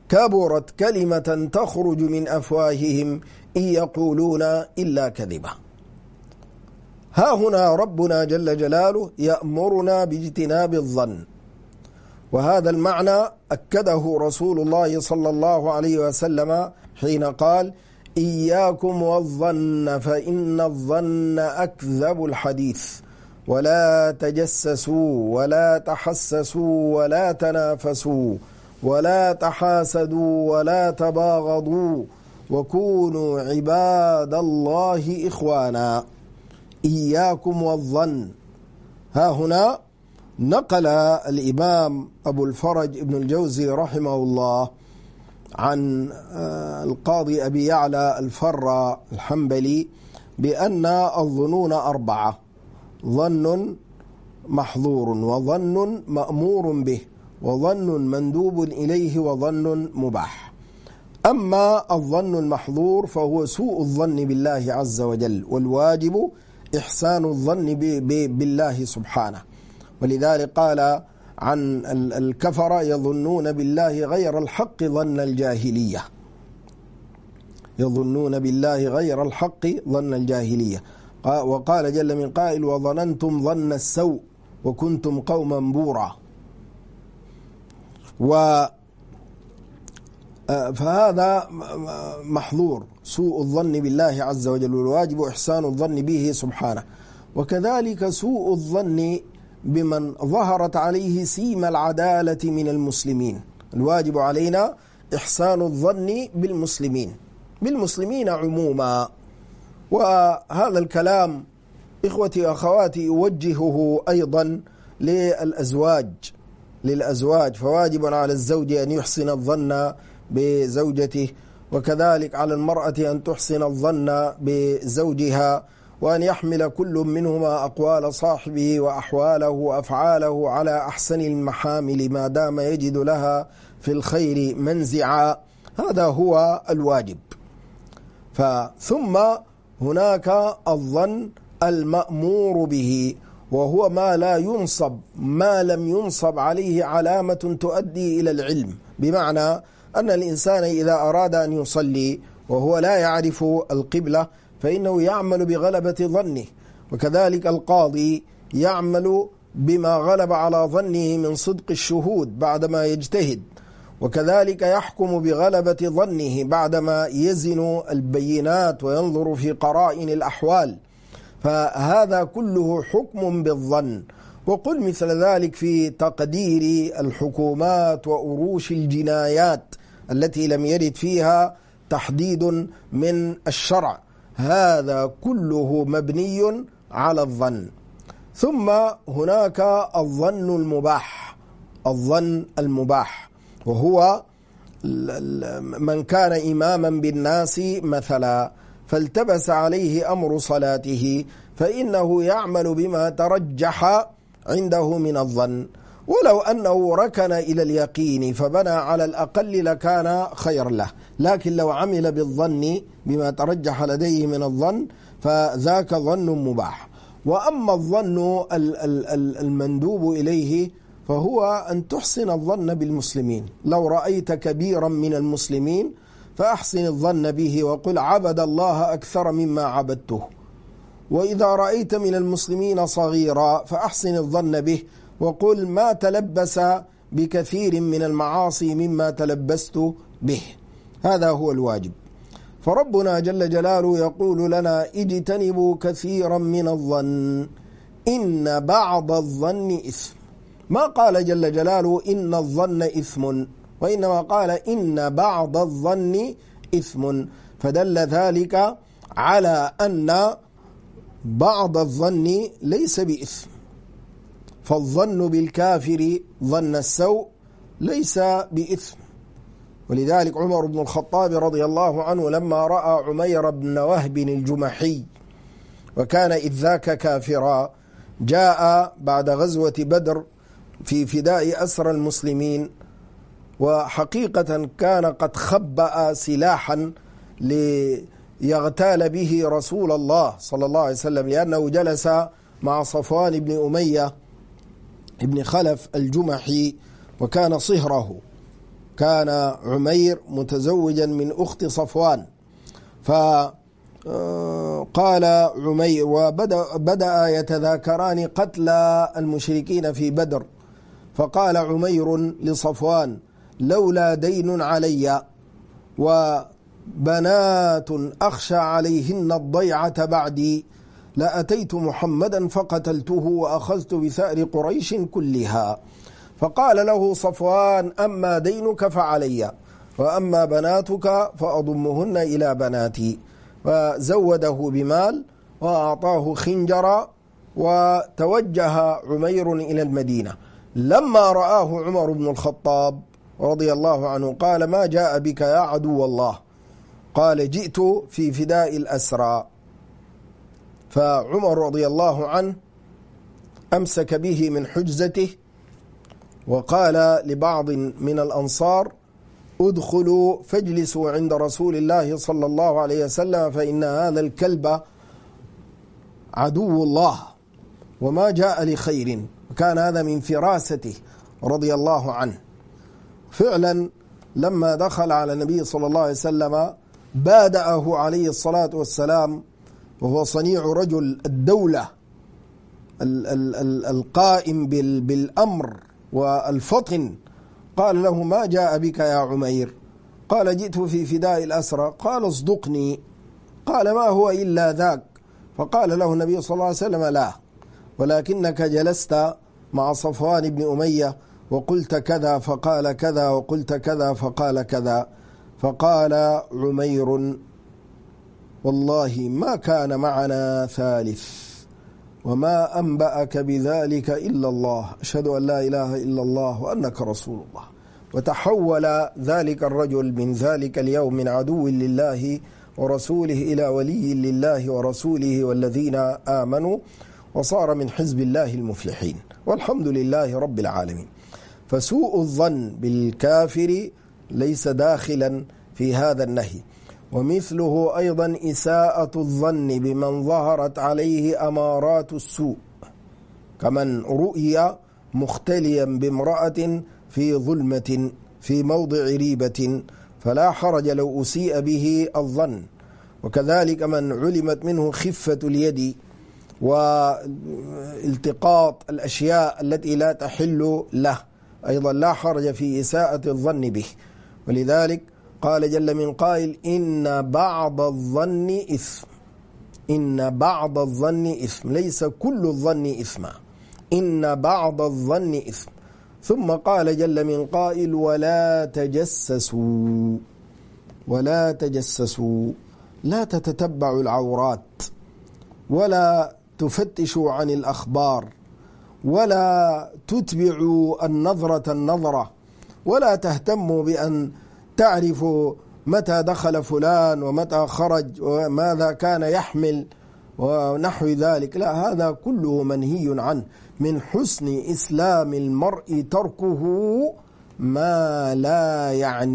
كبرت كلمة تخرج من أفواههم إن يقولون إلا كذبا. ها هنا ربنا جل جلاله يأمرنا باجتناب الظن، وهذا المعنى أكده رسول الله صلى الله عليه وسلم حين قال: إياكم والظن فإن الظن أكذب الحديث، ولا تجسسوا ولا تحسسوا ولا تنافسوا ولا تحاسدوا ولا تباغضوا وكونوا عباد الله إخوانا. إياكم والظن. ها هنا نقل الإمام أبو الفرج ابن الجوزي رحمه الله عن القاضي أبي يعلى الفر الحنبلي بأن الظنون 4: ظن محظور، وظن مأمور به، وظن مندوب إليه، وظن مباح. أما الظن المحظور فهو سوء الظن بالله عز وجل، والواجب إحسان الظن بالله سبحانه. ولذلك قال عن الكفر: يظنون بالله غير الحق ظن الجاهلية. يظنون بالله غير الحق ظن الجاهلية. وقال جل من قائل: وظننتم ظن السوء وكنتم قوما بورا. فهذا محظور، سوء الظن بالله عز وجل، والواجب إحسان الظن به سبحانه. وكذلك سوء الظن بمن ظهرت عليه سيمة العدالة من المسلمين. الواجب علينا إحسان الظن بالمسلمين عموما. وهذا الكلام إخوتي أخواتي أوجهه أيضا للأزواج، فواجب على الزوج أن يحسن الظن بزوجته، وكذلك على المرأة أن تحسن الظن بزوجها، وأن يحمل كل منهما أقوال صاحبه وأحواله وأفعاله على أحسن المحامل ما دام يجد لها في الخير منزعا. هذا هو الواجب. ثم هناك الظن المأمور به، وهو ما لم ينصب عليه علامة تؤدي إلى العلم. بمعنى أن الإنسان إذا أراد أن يصلي وهو لا يعرف القبلة فإنه يعمل بغلبة ظنه، وكذلك القاضي يعمل بما غلب على ظنه من صدق الشهود بعدما يجتهد، وكذلك يحكم بغلبة ظنه بعدما يزن البينات وينظر في قرائن الأحوال. فهذا كله حكم بالظن. وقل مثل ذلك في تقدير الحكومات وأروش الجنايات التي لم يرد فيها تحديد من الشرع، هذا كله مبني على الظن. ثم هناك الظن المباح، وهو من كان إماما بالناس مثلا فالتبس عليه أمر صلاته فإنه يعمل بما ترجح عنده من الظن، ولو أنه ركن إلى اليقين فبنى على الأقل لكان خير له، لكن لو عمل بالظن بما ترجح لديه من الظن فذاك ظن مباح. وأما الظن المندوب إليه فهو أن تحسن الظن بالمسلمين. لو رأيت كبيرا من المسلمين فأحسن الظن به وقل: عبد الله أكثر مما عبدته. وإذا رأيت من المسلمين صغيرا فأحسن الظن به وقل: ما تلبس بكثير من المعاصي مما تلبست به. هذا هو الواجب. فربنا جل جلاله يقول لنا: اجتنبوا كثيرا من الظن إن بعض الظن إثم. ما قال جل جلاله إن الظن إثم، وإنما قال إن بعض الظن إثم، فدل ذلك على أن بعض الظن ليس بإثم. فالظن بالكافر ظن السوء ليس بإثم. ولذلك عمر بن الخطاب رضي الله عنه لما رأى عمير بن وهب الجمحي وكان إذ ذاك كافرا، جاء بعد غزوة بدر في فداء أسرى المسلمين، وحقيقة كان قد خبأ سلاحا ليغتال به رسول الله صلى الله عليه وسلم، لأنه جلس مع صفوان بن أمية ابن خلف الجمحي وكان صهره، كان عمير متزوجا من أخت صفوان، فقال عمير وبدأ يتذاكران قتل المشركين في بدر، فقال عمير لصفوان: لولا دين علي وبنات أخشى عليهن الضيعة بعدي لأتيت محمدا فقتلته وأخذت بثأر قريش كلها. فقال له صفوان: أما دينك فعلي، وأما بناتك فأضمهن إلى بناتي. فزوده بمال وأعطاه خنجرا، وتوجه عمير إلى المدينة. لما رآه عمر بن الخطاب رضي الله عنه قال: ما جاء بك يا عدو الله؟ قال: جئت في فداء الأسرى. فعمر رضي الله عنه أمسك به من حجزته وقال لبعض من الأنصار: ادخلوا فاجلسوا عند رسول الله صلى الله عليه وسلم، فإن هذا الكلب عدو الله وما جاء لخير. وكان هذا من فراسته رضي الله عنه. فعلا لما دخل على النبي صلى الله عليه وسلم بادأه عليه الصلاة والسلام، وهو صنيع رجل الدولة القائم بالأمر والفطن، قال له: ما جاء بك يا عمير؟ قال: جئت في فداء الأسرى. قال: اصدقني. قال: ما هو إلا ذاك. فقال له النبي صلى الله عليه وسلم: لا، ولكنك جلست مع صفوان بن أمية وقلت كذا فقال كذا، وقلت كذا فقال كذا. فقال عمير: والله ما كان معنا ثالث، وما أنبأك بذلك إلا الله، أشهد أن لا إله إلا الله وأنك رسول الله. وتحول ذلك الرجل من ذلك اليوم من عدو لله ورسوله إلى ولي لله ورسوله والذين آمنوا، وصار من حزب الله المفلحين، والحمد لله رب العالمين. فسوء الظن بالكافر ليس داخلا في هذا النهي. ومثله أيضا إساءة الظن بمن ظهرت عليه أمارات السوء، كمن رؤي مختليا بامرأة في ظلمة في موضع ريبة فلا حرج لو أسيء به الظن. وكذلك من علمت منه خفة اليد والتقاط الأشياء التي لا تحل له، أيضا لا حرج في إساءة الظن به. ولذلك قال جل من قائل: إن بعض الظن إثم. إن بعض الظن إثم، ليس كل الظن إثما، إن بعض الظن إثم. ثم قال جل من قائل: ولا تجسسوا. ولا تجسسوا، لا تتتبعوا العورات، ولا تفتشوا عن الأخبار، ولا تتبعوا النظرة، ولا تهتموا بأن تعرفوا متى دخل فلان ومتى خرج وماذا كان يحمل ونحو ذلك. لا، هذا كله منهي عنه. من حسن إسلام المرء تركه ما لا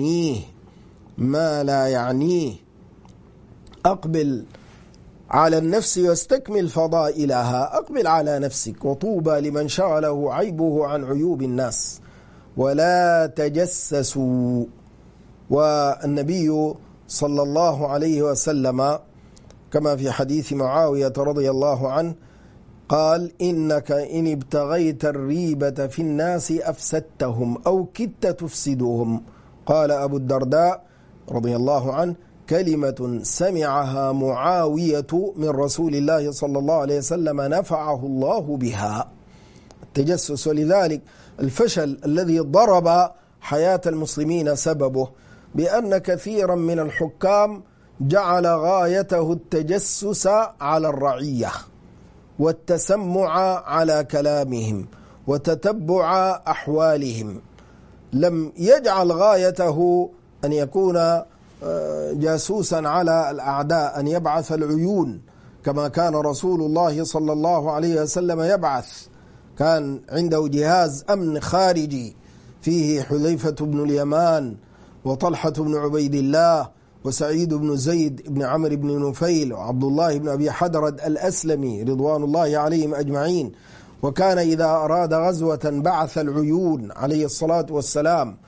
يعنيه. أقبل على النفس واستكمل فضائلها. أقبل على نفسك، وطوبى لمن شغله عيبه عن عيوب الناس. ولا تجسسوا. والنبي صلى الله عليه وسلم كما في حديث معاوية رضي الله عنه قال: إنك إن ابتغيت الريبة في الناس أفسدتهم أو كدت تفسدهم. قال أبو الدرداء رضي الله عنه: كلمة سمعها معاوية من رسول الله صلى الله عليه وسلم نفعه الله بها. التجسس. ولذلك الفشل الذي ضرب حياة المسلمين سببه بأن كثيرا من الحكام جعل غايته التجسس على الرعية والتسمع على كلامهم وتتبع أحوالهم. لم يجعل غايته أن يكون جاسوسا على الأعداء، أن يبعث العيون كما كان رسول الله صلى الله عليه وسلم يبعث. كان عنده جهاز أمن خارجي فيه حذيفة بن اليمان وطلحة بن عبيد الله وسعيد بن زيد بن عمرو بن نفيل وعبد الله بن أبي حدرد الأسلمي رضوان الله عليهم أجمعين. وكان إذا أراد غزوة بعث العيون عليه الصلاة والسلام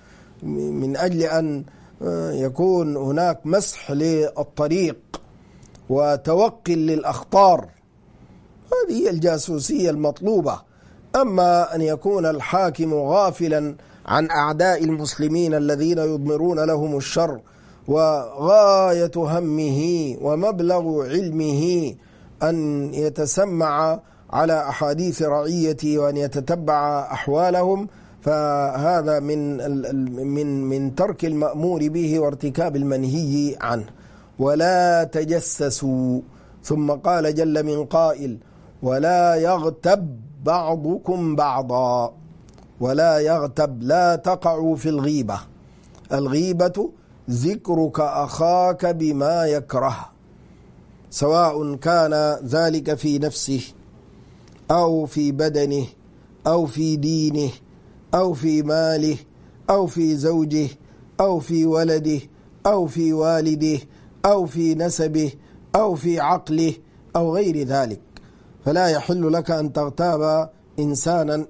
من أجل أن يكون هناك مسح للطريق وتوقي للأخطار. هذه هي الجاسوسية المطلوبة. أما أن يكون الحاكم غافلا عن أعداء المسلمين الذين يضمرون لهم الشر، وغاية همه ومبلغ علمه أن يتسمع على أحاديث رعيته وأن يتتبع أحوالهم، فهذا من ترك المأمور به وارتكاب المنهي عنه. ولا تجسسوا، ثم قال جل من قائل: ولا يغتب بعضكم بعضا. ولا يغتب، لا تقعوا في الغيبة. الغيبة ذكرك أخاك بما يكره، سواء كان ذلك في نفسه أو في بدنه أو في دينه أو في ماله أو في زوجه أو في ولده أو في والده أو في نسبه أو في عقله أو غير ذلك. فلا يحل لك أن تغتاب إنسانا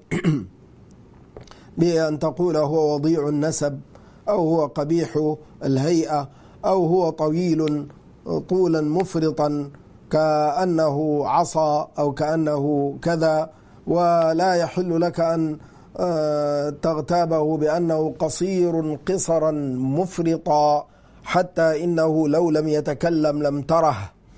بأن تقول هو وضيع النسب، أو هو قبيح الهيئة، أو هو طويل طولا مفرطا كأنه عصا أو كأنه كذا. ولا يحل لك أن تغتابه بأنه قصير قصرا مفرطا حتى إنه لو لم يتكلم لم تره.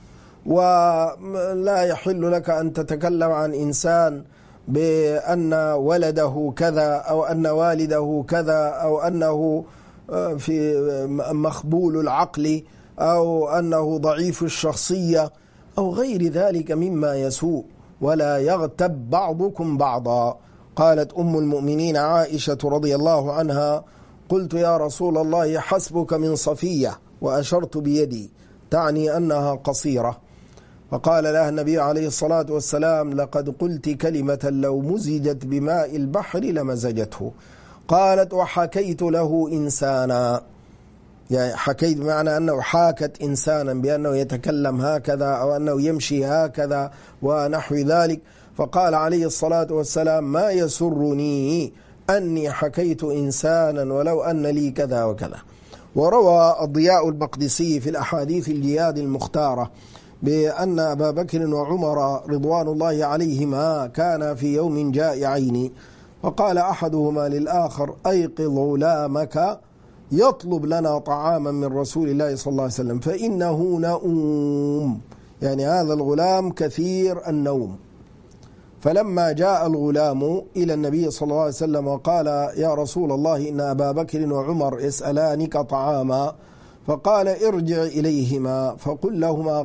ولا يحل لك أن تتكلم عن إنسان بأن ولده كذا أو أن والده كذا أو أنه في مخبول العقل أو أنه ضعيف الشخصية أو غير ذلك مما يسوء. ولا يغتب بعضكم بعضا. قالت أم المؤمنين عائشة رضي الله عنها: قلت يا رسول الله حسبك من صفية، وأشرت بيدي، تعني أنها قصيرة. فقال لها النبي عليه الصلاة والسلام: لقد قلت كلمة لو مزجت بماء البحر لمزجته. قالت: وحكيت له إنسانا، يعني حكيت بمعنى أنه حاكت إنسانا بأنه يتكلم هكذا أو أنه يمشي هكذا ونحو ذلك. فقال عليه الصلاة والسلام: ما يسرني أني حكيت إنسانا ولو أن لي كذا وكذا. وروى الضياء المقدسي في الأحاديث الجياد المختارة بأن أبا بكر وعمر رضوان الله عليهما كان في يوم جائعين، وقال أحدهما للآخر: أيقظ غلامك يطلب لنا طعاما من رسول الله صلى الله عليه وسلم فإنه نؤوم، يعني هذا الغلام كثير النوم. فلما جاء الغلام إلى النبي صلى الله عليه وسلم وقال: يا رسول الله، إن أبا بكر وعمر يسألانك طعاما، فقال: ارجع إليهما فقل لهما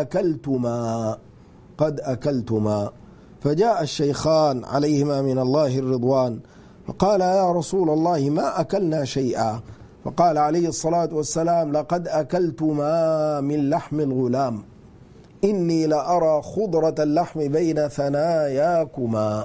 قد أكلتما. فجاء الشيخان عليهما من الله الرضوان فقال: يا رسول الله، ما أكلنا شيئا. فقال عليه الصلاة والسلام: لقد أكلتما من لحم الغلام، إني لأرى خضرة اللحم بين ثناياكما.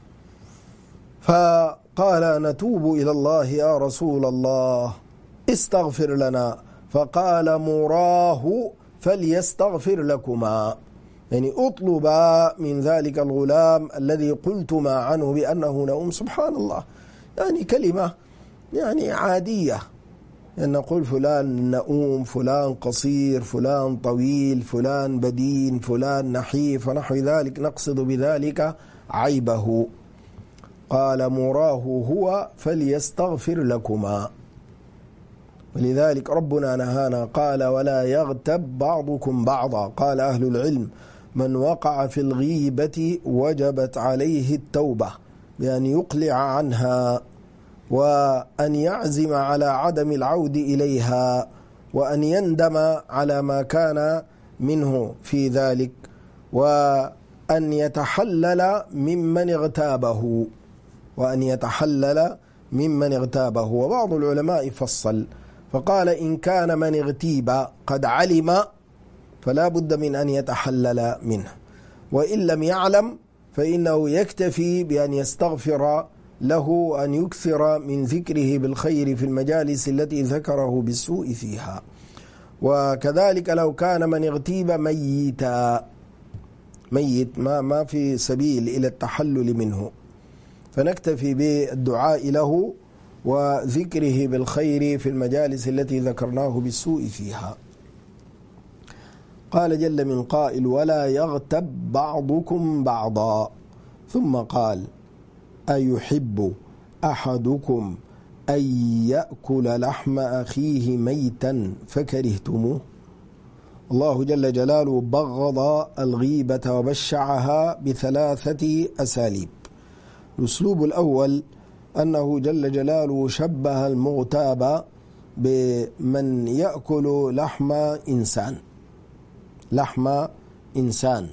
فقال: نتوب إلى الله يا رسول الله، استغفر لنا. فقال: مراه فليستغفر لكما، يعني اطلبا من ذلك الغلام الذي قلتما عنه بأنه نوم. سبحان الله، يعني كلمة يعني عادية أن نقول فلان نؤوم، فلان قصير، فلان طويل، فلان بدين، فلان نحيف ونحو ذلك، نقصد بذلك عيبه. قال: مراه هو فليستغفر لكما. ولذلك ربنا نهانا قال: ولا يغتب بعضكم بعضا. قال أهل العلم: من وقع في الغيبة وجبت عليه التوبة بأن يقلع عنها، وأن يعزم على عدم العود إليها، وأن يندم على ما كان منه في ذلك، وأن يتحلل ممن اغتابه. وبعض العلماء فصل فقال: إن كان من اغتيب قد علم فلا بد من أن يتحلل منه، وإن لم يعلم فإنه يكتفي بأن يستغفر له أن يكثر من ذكره بالخير في المجالس التي ذكره بالسوء فيها. وكذلك لو كان من اغتيب ميت ما في سبيل إلى التحلل منه، فنكتفي بالدعاء له وذكره بالخير في المجالس التي ذكرناه بالسوء فيها. قال جل من قائل: ولا يغتب بعضكم بعضا، ثم قال: أيحب أحدكم أن يأكل لحم أخيه ميتا فكرهتموه. الله جل جلاله بغض الغيبة وبشعها بثلاثة أساليب. الأسلوب الأول أنه جل جلاله شبه المغتاب بمن يأكل لحم إنسان،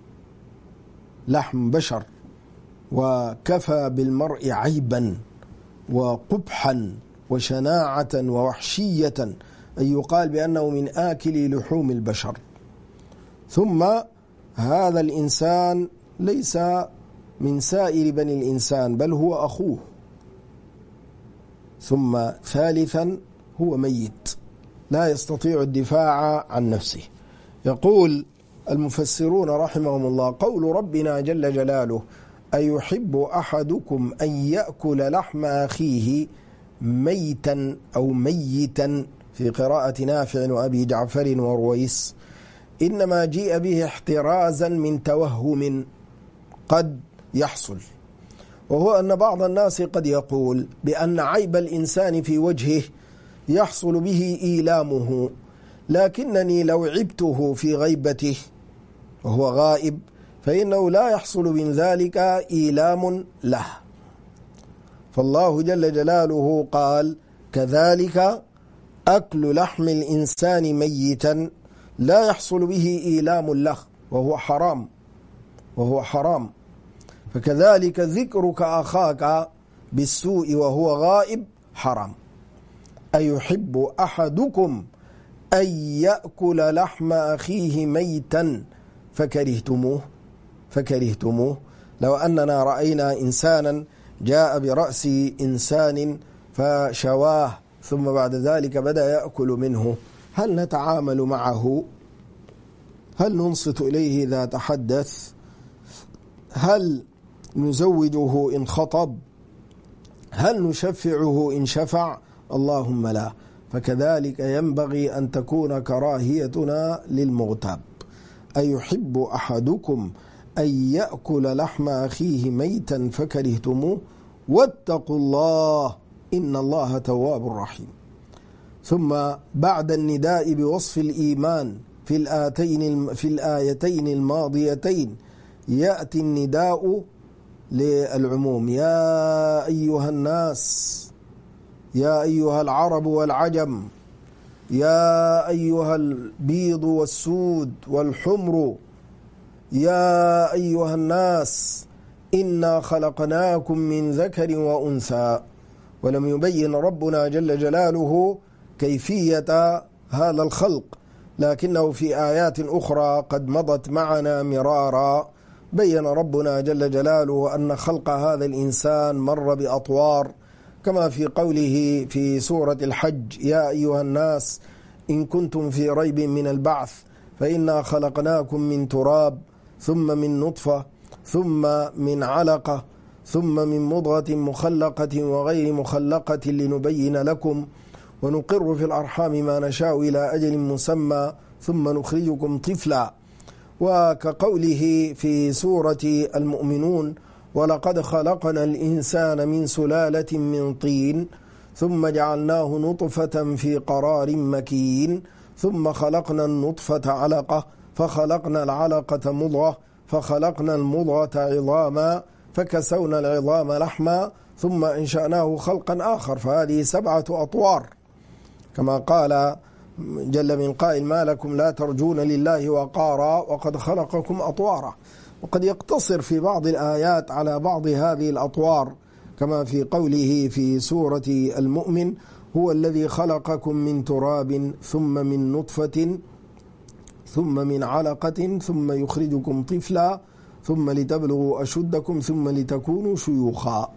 لحم بشر، وكفى بالمرء عيبا وقبحا وشناعة ووحشية أن يقال بأنه من آكل لحوم البشر. ثم هذا الإنسان ليس من سائر بني الإنسان بل هو أخوه. ثم ثالثا هو ميت لا يستطيع الدفاع عن نفسه. يقول المفسرون رحمهم الله: قول ربنا جل جلاله: أيحب أحدكم أن يأكل لحم أخيه ميتا أو ميتا في قراءة نافع وأبي جعفر ورويس، إنما جيء به احترازا من توهم قد يحصل، وهو أن بعض الناس قد يقول بأن عيب الإنسان في وجهه يحصل به إيلامه، لكنني لو عبته في غيبته وهو غائب فإنه لا يحصل من ذلك إيلام له. فالله جل جلاله قال: كذلك أكل لحم الإنسان ميتا لا يحصل به إيلام له وهو حرام، فكذلك ذكرك أخاك بالسوء وهو غائب حرام. أيحب أحدكم أن يأكل لحم أخيه ميتا فكرهتموه. لو أننا رأينا إنسانا جاء برأس إنسان فشواه ثم بعد ذلك بدأ يأكل منه، هل نتعامل معه؟ هل ننصت إليه إذا تحدث؟ هل نزوجه إن خطب؟ هل نشفعه إن شفع؟ اللهم لا. فكذلك ينبغي أن تكون كراهيتنا للمغتاب. أيحب أحدكم أن يأكل لحم أخيه ميتا فكرهتموه واتقوا الله إن الله تواب رحيم. ثم بعد النداء بوصف الإيمان في الآيتين الماضيتين يأتي النداء للعموم: يا أيها الناس، يا أيها العرب والعجم، يا أيها البيض والسود والحمر، يا أيها الناس إنا خلقناكم من ذكر وأنثى. ولم يبين ربنا جل جلاله كيفية هذا الخلق، لكنه في آيات أخرى قد مضت معنا مرارا بين ربنا جل جلاله أن خلق هذا الإنسان مر بأطوار، كما في قوله في سورة الحج: يا أيها الناس إن كنتم في ريب من البعث فإنا خلقناكم من تراب ثم من نطفة ثم من علقة ثم من مضغة مخلقة وغير مخلقة لنبين لكم ونقر في الأرحام ما نشاء إلى أجل مسمى ثم نخرجكم طفلا. وكقوله في سورة المؤمنون: ولقد خلقنا الإنسان من سلالة من طين ثم جعلناه نطفة في قرار مكين ثم خلقنا النطفة علقة فخلقنا العلقة مضغة فخلقنا المضغة عظاما فكسونا العظام لحما ثم أنشأناه خلقا آخر. فهذه 7 أطوار، كما قال جل من قائل: ما لكم لا ترجون لله وقارا وقد خلقكم أطوارا. وقد يقتصر في بعض الآيات على بعض هذه الأطوار، كما في قوله في سورة المؤمن: هو الذي خلقكم من تراب ثم من نطفة ثم من علقة ثم يخرجكم طفلا ثم لتبلغوا أشدكم ثم لتكونوا شيوخا.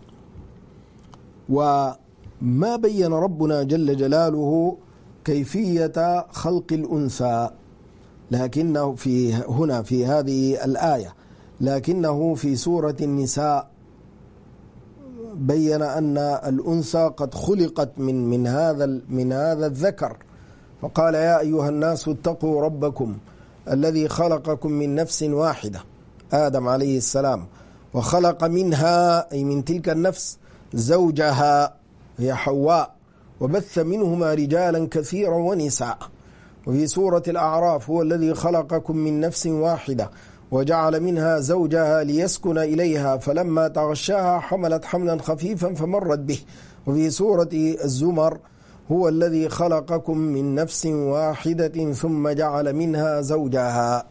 وما بين ربنا جل جلاله كيفية خلق الأنثى لكنه هنا في هذه الآية، لكنه في سورة النساء بين أن الأنثى قد خلقت من هذا الذكر، فقال يا أيها الناس اتقوا ربكم الذي خلقكم من نفس واحدة آدم عليه السلام، وخلق منها أي من تلك النفس زوجها هي حواء، وبث منهما رجالا كثيرا ونساء. وفي سورة الأعراف هو الذي خلقكم من نفس واحدة وجعل منها زوجها ليسكن إليها فلما تغشاها حملت حملا خفيفا فمرت به. وفي سورة الزمر هو الذي خلقكم من نفس واحدة ثم جعل منها زوجها.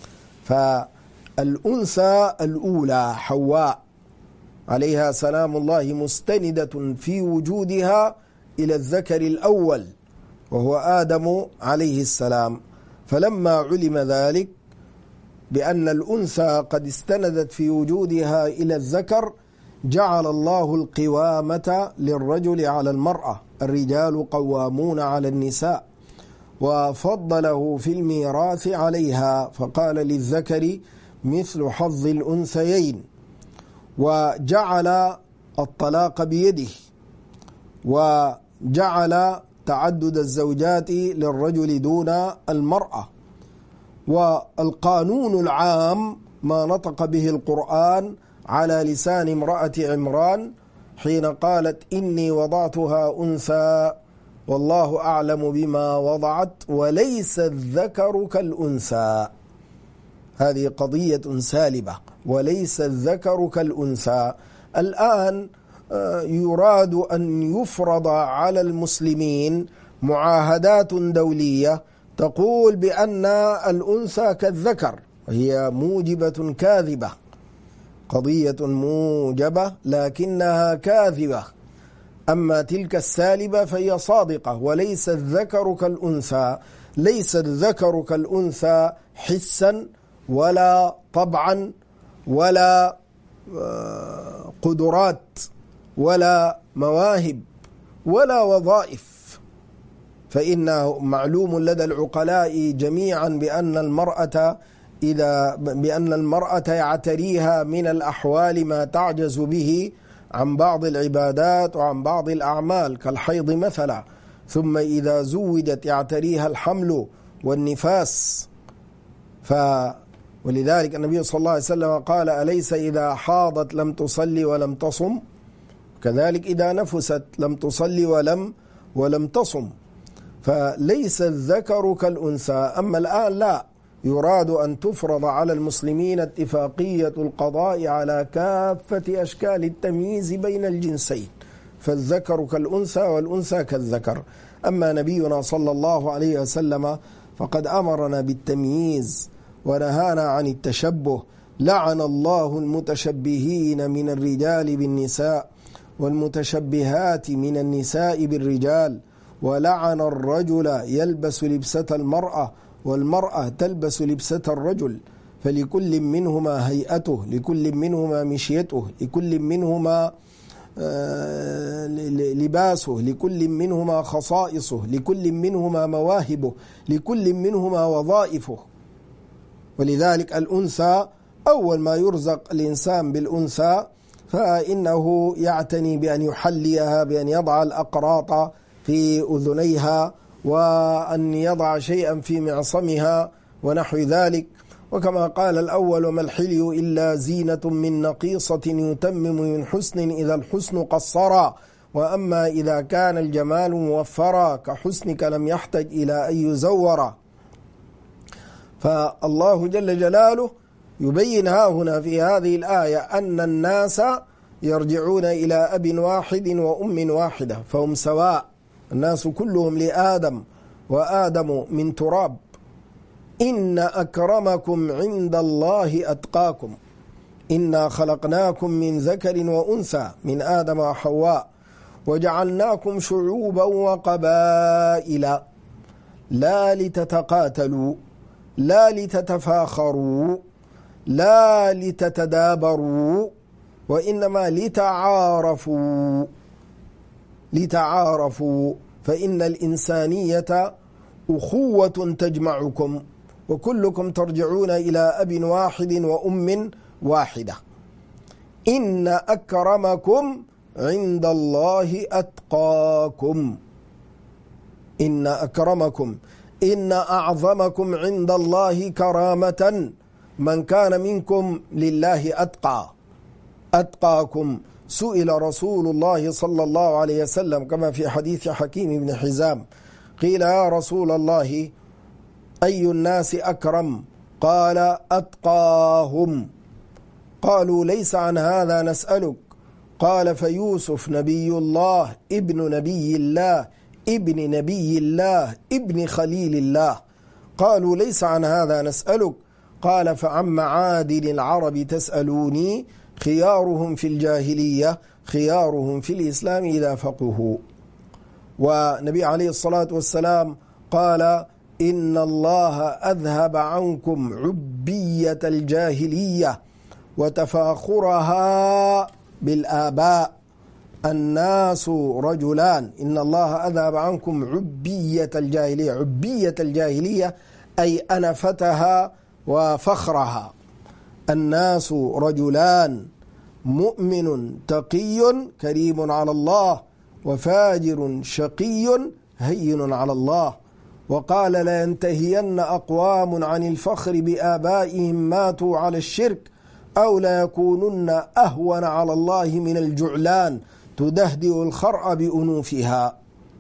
فالأنثى الأولى حواء عليها سلام الله مستندة في وجودها إلى الذكر الأول وهو آدم عليه السلام، فلما علم ذلك بأن الأنثى قد استندت في وجودها إلى الذكر جعل الله القوامة للرجل على المرأة، الرجال قوامون على النساء، وفضله في الميراث عليها فقال للذكر مثل حظ الأنثيين، وجعل الطلاق بيده، وجعل تعدد الزوجات للرجل دون المرأة. والقانون العام ما نطق به القرآن على لسان امرأة عمران حين قالت إني وضعتها أنثى والله أعلم بما وضعت وليس الذكر كالأنثى. هذه قضية سالبة، وليس الذكر كالأنثى. الآن يراد أن يفرض على المسلمين معاهدات دولية تقول بأن الأنثى كالذكر، وهي موجبة كاذبة، قضية موجبة لكنها كاذبة. أما تلك السالبة فهي صادقة، وليس الذكر كالأنثى. ليس الذكر كالأنثى حسا ولا طبعا ولا قدرات ولا مواهب ولا وظائف. فإنه معلوم لدى العقلاء جميعا بأن المرأة يعتريها من الأحوال ما تعجز به عن بعض العبادات وعن بعض الأعمال كالحيض مثلا، ثم إذا زوجت يعتريها الحمل والنفاس. ولذلك النبي صلى الله عليه وسلم قال أليس إذا حاضت لم تصلي ولم تصم، كذلك إذا نفست لم تصلي ولم تصم. فليس الذكر كالأنثى. أما الآن لا، يراد أن تفرض على المسلمين اتفاقية القضاء على كافة أشكال التمييز بين الجنسين، فالذكر كالأنثى والأنثى كالذكر. أما نبينا صلى الله عليه وسلم فقد أمرنا بالتمييز ونهانا عن التشبه. لعن الله المتشبهين من الرجال بالنساء والمتشبهات من النساء بالرجال، ولعن الرجل يلبس لبسة المرأة والمرأة تلبس لبسة الرجل، فلكل منهما هيئته، لكل منهما مشيته، لكل منهما لباسه، لكل منهما خصائصه، لكل منهما مواهبه، لكل منهما وظائفه. ولذلك الأنثى أول ما يرزق الإنسان بالأنثى فإنه يعتني بأن يحليها، بأن يضع الأقراط في أذنيها، وأن يضع شيئا في معصمها ونحو ذلك. وكما قال الأول وما الحلي إلا زينة من نقيصة يتمم من حسن إذا الحسن قصرا، وأما إذا كان الجمال موفرا كحسنك لم يحتج إلى أن يزورا. فالله جل جلاله يبين هنا في هذه الآية أن الناس يرجعون إلى أب واحد وأم واحدة، فهم سواء، الناس كلهم لآدم وآدم من تراب. إن أكرمكم عند الله أتقاكم إنا خلقناكم من ذكر وأنثى من آدم وحواء وجعلناكم شعوبا وقبائل لا لتتقاتلوا لا لتتفاخروا لا لتتدابروا وإنما لتعارفوا فإن الإنسانية أخوة تجمعكم وكلكم ترجعون إلى أب واحد وأم واحدة. إن أكرمكم عند الله أتقاكم. إن أكرمكم إن أعظمكم عند الله كرامة من كان منكم لله أتقاكم. سئل رسول الله صلى الله عليه وسلم كما في حديث حكيم بن حزام قيل يا رسول الله أي الناس أكرم؟ قال أتقاهم. قالوا ليس عن هذا نسألك. قال فيوسف نبي الله ابن نبي الله ابن نبي الله ابن خليل الله. قالوا ليس عن هذا نسألك. قال فعن معادن العرب تسألوني خيارهم في الجاهلية خيارهم في الإسلام إذا فقهوا. ونبي عليه الصلاة والسلام قال إن الله أذهب عنكم عبية الجاهلية وتفاخرها بالآباء. الناس رجلان. إن الله أذهب عنكم عبية الجاهلية. عبية الجاهلية أي أنفتها وفخرها. الناس رجلان مؤمن تقي كريم على الله وفاجر شقي هين على الله. وقال لا ينتهين أقوام عن الفخر بآبائهم ماتوا على الشرك أو لا يكونن أهون على الله من الجعلان تدهدئ الخرأ بأنوفها.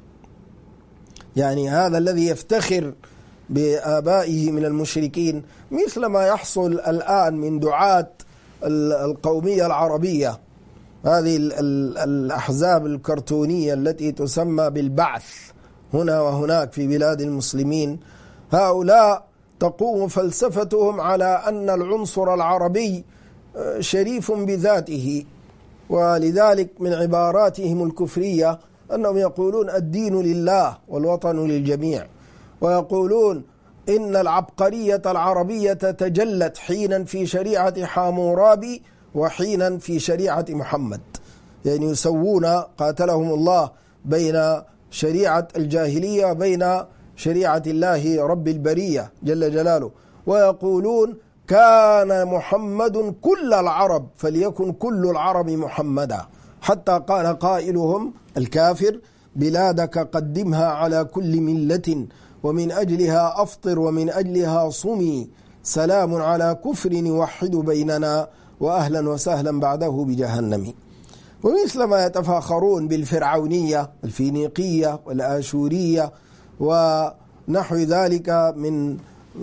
يعني هذا الذي يفتخر بآبائه من المشركين مثل ما يحصل الآن من دعاة القومية العربية، هذه الأحزاب الكرتونية التي تسمى بالبعث هنا وهناك في بلاد المسلمين. هؤلاء تقوم فلسفتهم على أن العنصر العربي شريف بذاته، ولذلك من عباراتهم الكفرية أنهم يقولون الدين لله والوطن للجميع، ويقولون إن العبقرية العربية تجلت حينا في شريعة حامورابي وحينا في شريعة محمد. يعني يسوون قاتلهم الله بين شريعة الجاهلية وبين شريعة الله رب البرية جل جلاله، ويقولون كان محمد كل العرب فليكن كل العرب محمدا، حتى قال قائلهم الكافر بلادك قدمها على كل ملة ومن أجلها أفطر ومن أجلها صمي سلام على كفر يوحد بيننا وأهلا وسهلا بعده بجهنم. ومثل ما يتفاخرون بالفرعونية الفينيقية والآشورية ونحو ذلك من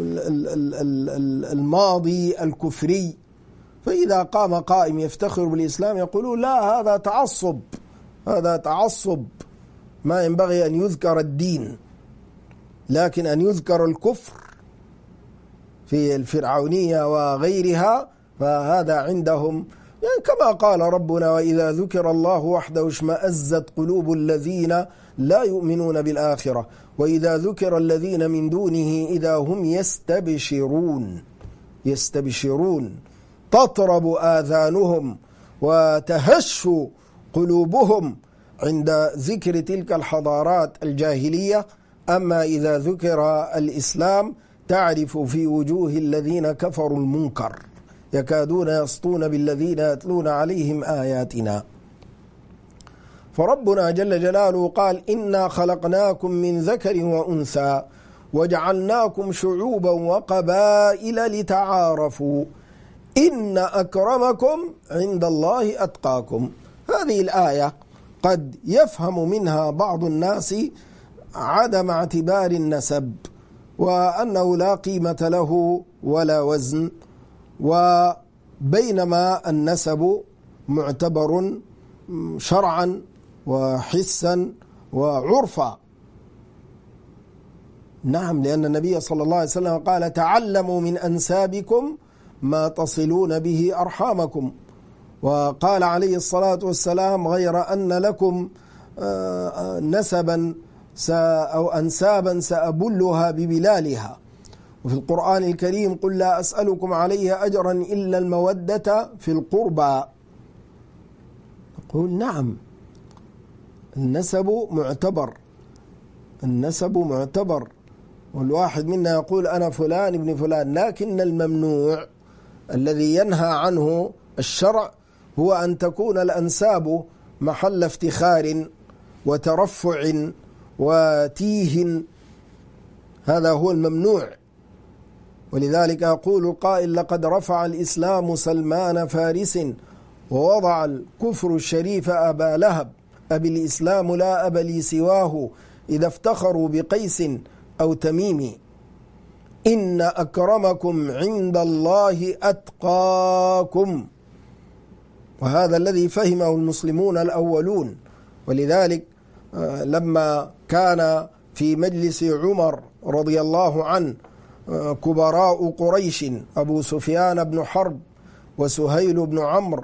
الماضي الكفري، فإذا قام قائم يفتخر بالإسلام يقولون لا هذا تعصب، ما ينبغي أن يذكر الدين لكن أن يذكر الكفر في الفرعونية وغيرها، فهذا عندهم يعني كما قال ربنا وإذا ذكر الله وحده اشمأزت قلوب الذين لا يؤمنون بالآخرة وإذا ذكر الذين من دونه إذا هم يستبشرون تطرب آذانهم وتهش قلوبهم عند ذكر تلك الحضارات الجاهلية. أما إذا ذكر الإسلام تعرف في وجوه الذين كفروا المنكر يكادون يسطون بالذين يتلون عليهم آياتنا. فربنا جل جلاله قال إنا خلقناكم من ذكر وأنثى وجعلناكم شعوبا وقبائل لتعارفوا إن أكرمكم عند الله أتقاكم. هذه الآية قد يفهم منها بعض الناس عدم اعتبار النسب وأنه لا قيمة له ولا وزن، وبينما النسب معتبر شرعا وحسا وعرفا. نعم، لأن النبي صلى الله عليه وسلم قال تعلموا من أنسابكم ما تصلون به أرحامكم، وقال عليه الصلاة والسلام غير أن لكم نسبا أو أنسابا سأبلها ببلالها. وفي القرآن الكريم قل لا أسألكم عليه أجرا إلا المودة في القربى. نقول نعم، النسب معتبر، والواحد منا يقول أنا فلان ابن فلان، لكن الممنوع الذي ينهى عنه الشرع هو أن تكون الأنساب محل افتخار وترفع وتيه، هذا هو الممنوع. ولذلك يقول القائل: لقد رفع الإسلام سلمان فارس ووضع الكفر الشريف أبا لهب، أبي الإسلام لا أب لي سواه إذا افتخروا بقيس أو تميم، إن أكرمكم عند الله أتقاكم. وهذا الذي فهمه المسلمون الأولون. ولذلك لما كان في مجلس عمر رضي الله عنه كبراء قريش أبو سفيان بن حرب وسهيل بن عمرو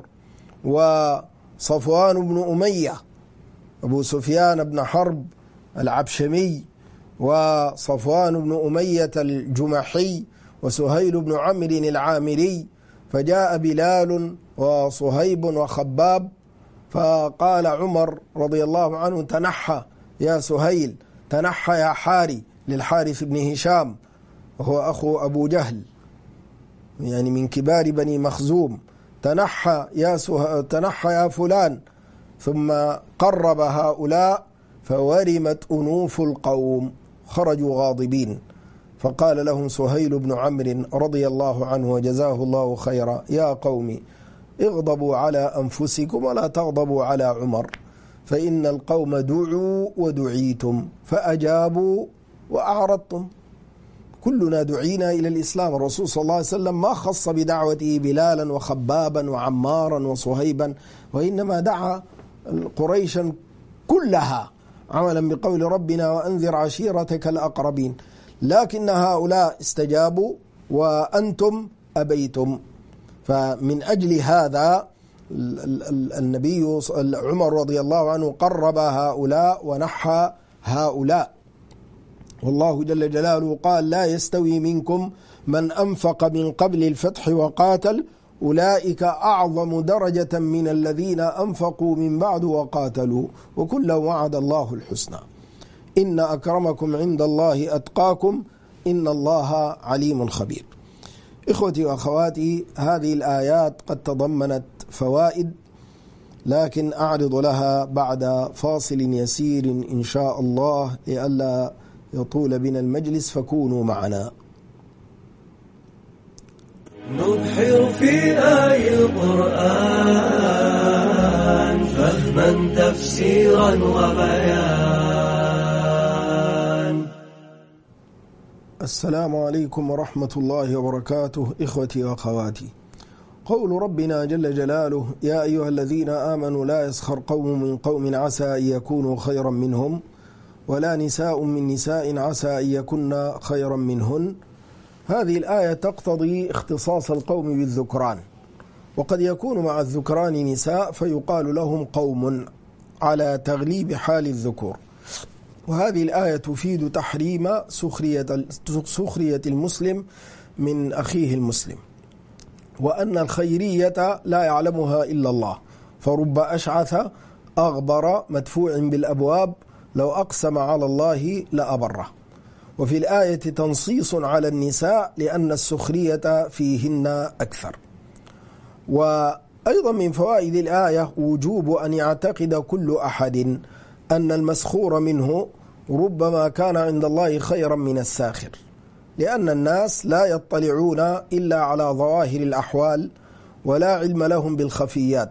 وصفوان بن أمية، أبو سفيان بن حرب العبشمي وصفوان بن أمية الجمحي وسهيل بن عمرو العامري، فجاء بلال وصهيب وخباب، فقال عمر رضي الله عنه: تنحى يا سهيل، تنحى يا حاري، للحارث بن هشام وهو أخو أبو جهل يعني من كبار بني مخزوم، تنحى يا فلان. ثم قرب هؤلاء فورمت أنوف القوم، خرجوا غاضبين. فقال لهم سهيل بن عمرو رضي الله عنه وجزاه الله خيرا: يا قوم اغضبوا على أنفسكم ولا تغضبوا على عمر، فإن القوم دعوا ودعيتم فأجابوا وأعرضتم. كلنا دعينا إلى الإسلام. الرسول صلى الله عليه وسلم ما خص بدعوته بلالا وخبابا وعمارا وصهيبا، وإنما دعا قريشا كلها عملا بقول ربنا: وأنذر عشيرتك الأقربين. لكن هؤلاء استجابوا وأنتم أبيتم. فمن أجل هذا النبي عمر رضي الله عنه قرب هؤلاء ونحى هؤلاء. والله جل جلاله قال: لا يستوي منكم من أنفق من قبل الفتح وقاتل أولئك أعظم درجة من الذين أنفقوا من بعد وقاتلوا وكلا وعد الله الحسنى إن أكرمكم عند الله أتقاكم إن الله عليم خبير. إخوتي وأخواتي، هذه الآيات قد تضمنت فوائد، لكن أعرض لها بعد فاصل يسير إن شاء الله لئلا يطول بنا المجلس، فكونوا معنا. نبحر في آي القرآن فهما تفسيرا وبيان. السلام عليكم ورحمة الله وبركاته. إخوتي وأخواتي، قول ربنا جل جلاله: يا أيها الذين آمنوا لا يسخر قوم من قوم عسى أن يكونوا خيرا منهم ولا نساء من نساء عسى أن يكن خيرا منهن. هذه الآية تقتضي اختصاص القوم بالذكران، وقد يكون مع الذكران نساء فيقال لهم قوم على تغليب حال الذكور. وهذه الآية تفيد تحريم سخرية المسلم من أخيه المسلم، وأن الخيرية لا يعلمها إلا الله، فرب أشعث أغبر مدفوع بالأبواب لو أقسم على الله لأبره. وفي الآية تنصيص على النساء لأن السخرية فيهن أكثر. وأيضا من فوائد الآية وجوب أن يعتقد كل أحد أن المسخور منه ربما كان عند الله خيرا من الساخر، لأن الناس لا يطلعون إلا على ظواهر الأحوال ولا علم لهم بالخفيات،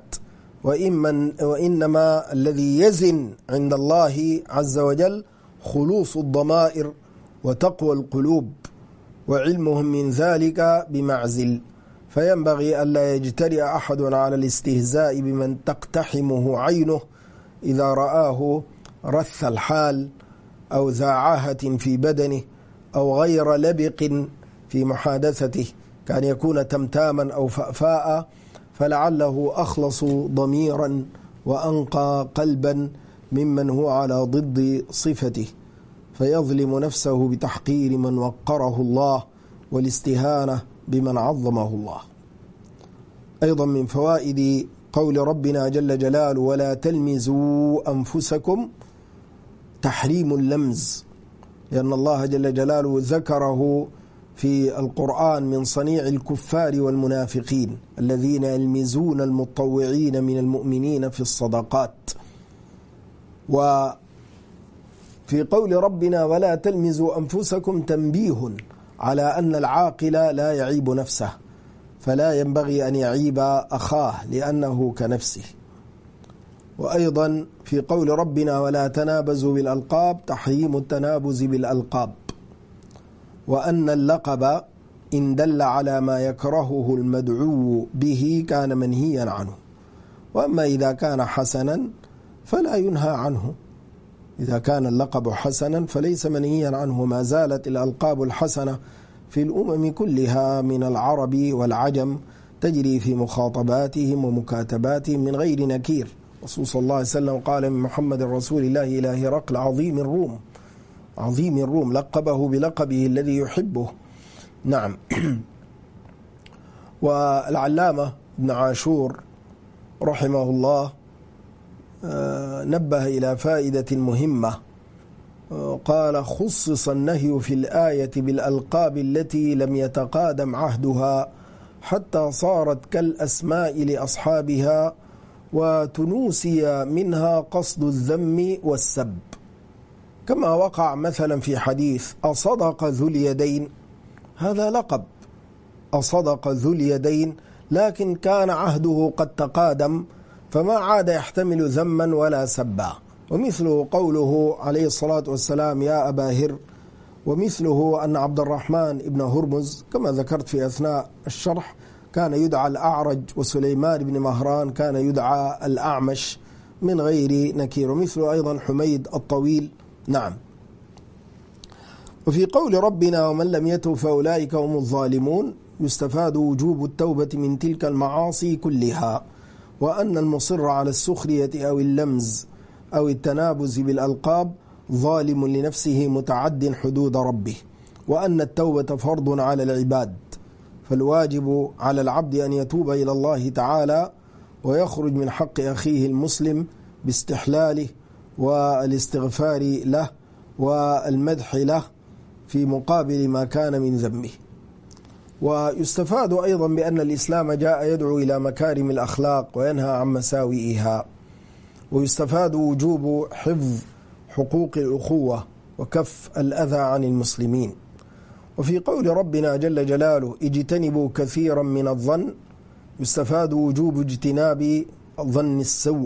وإنما الذي يزن عند الله عز وجل خلوص الضمائر وتقوى القلوب، وعلمهم من ذلك بمعزل. فينبغي ألا يجترئ أحد على الاستهزاء بمن تقتحمه عينه إذا رآه رث الحال أو ذا عاهة في بدنه أو غير لبق في محادثته، كان يكون تمتاما أو فأفاء، فلعله أخلص ضميرا وأنقى قلبا ممن هو على ضد صفته، فيظلم نفسه بتحقير من وقره الله والاستهانة بمن عظمه الله. أيضا من فوائد قول ربنا جل جلاله: ولا تلمزوا أنفسكم، تحريم اللمز، لأن الله جل جلاله ذكره في القرآن من صنيع الكفار والمنافقين الذين يلمزون المتطوعين من المؤمنين في الصدقات. وفي قول ربنا ولا تلمزوا أنفسكم تنبيه على أن العاقل لا يعيب نفسه، فلا ينبغي أن يعيب أخاه لأنه كنفسه. وأيضا في قول ربنا ولا تنابزوا بالألقاب تحريم التنابز بالألقاب، وأن اللقب إن دل على ما يكرهه المدعو به كان منهيا عنه، وأما إذا كان حسنا فلا ينهى عنه. إذا كان اللقب حسنا فليس منهيا عنه. ما زالت الألقاب الحسنة في الأمم كلها من العرب والعجم تجري في مخاطباتهم ومكاتباتهم من غير نكير. رسول صلى الله عليه وسلم قال من محمد رسول الله إلى هرقل عظيم الروم، عظيم الروم، لقبه بلقبه الذي يحبه. نعم. والعلامة ابن عاشور رحمه الله نبه إلى فائدة مهمة، قال خصص النهي في الآية بالألقاب التي لم يتقادم عهدها حتى صارت كالأسماء لأصحابها وتنوسي منها قصد الذم والسب، كما وقع مثلا في حديث أصدق ذو اليدين، هذا لقب أصدق ذو اليدين، لكن كان عهده قد تقادم فما عاد يحتمل ذما ولا سبا. ومثله قوله عليه الصلاة والسلام يا أبا هر، ومثله أن عبد الرحمن ابن هرمز كما ذكرت في أثناء الشرح كان يدعى الأعرج، وسليمان بن مهران كان يدعى الأعمش من غير نكير، ومثله أيضا حميد الطويل. نعم. وفي قول ربنا ومن لم يتب فأولئك هم الظالمون يستفاد وجوب التوبة من تلك المعاصي كلها، وأن المصر على السخرية أو اللمز أو التنابز بالألقاب ظالم لنفسه متعد حدود ربه، وأن التوبة فرض على العباد، فالواجب على العبد أن يتوب إلى الله تعالى ويخرج من حق أخيه المسلم باستحلاله والاستغفار له والمدح له في مقابل ما كان من ذنبه. ويستفاد أيضا بأن الإسلام جاء يدعو إلى مكارم الأخلاق وينهى عن مساوئها، ويستفاد وجوب حفظ حقوق الأخوة وكف الأذى عن المسلمين. وفي قول ربنا جل جلاله اجتنبوا كثيرا من الظن يستفاد وجوب اجتناب ظن السوء.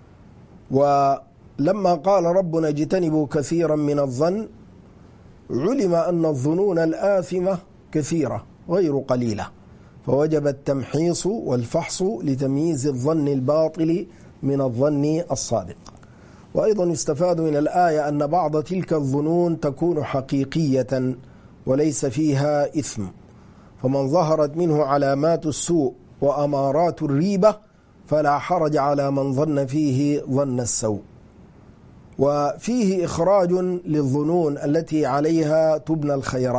ولما قال ربنا اجتنبوا كثيرا من الظن علم أن الظنون الآثمة كثيرة غير قليلة، فوجب التمحيص والفحص لتمييز الظن الباطل من الظن الصادق. وأيضا يستفاد من الآية أن بعض تلك الظنون تكون حقيقية وليس فيها إثم، فمن ظهرت منه علامات السوء وأمارات الريبة فلا حرج على من ظن فيه ظن السوء. وفيه إخراج للظنون التي عليها تبنى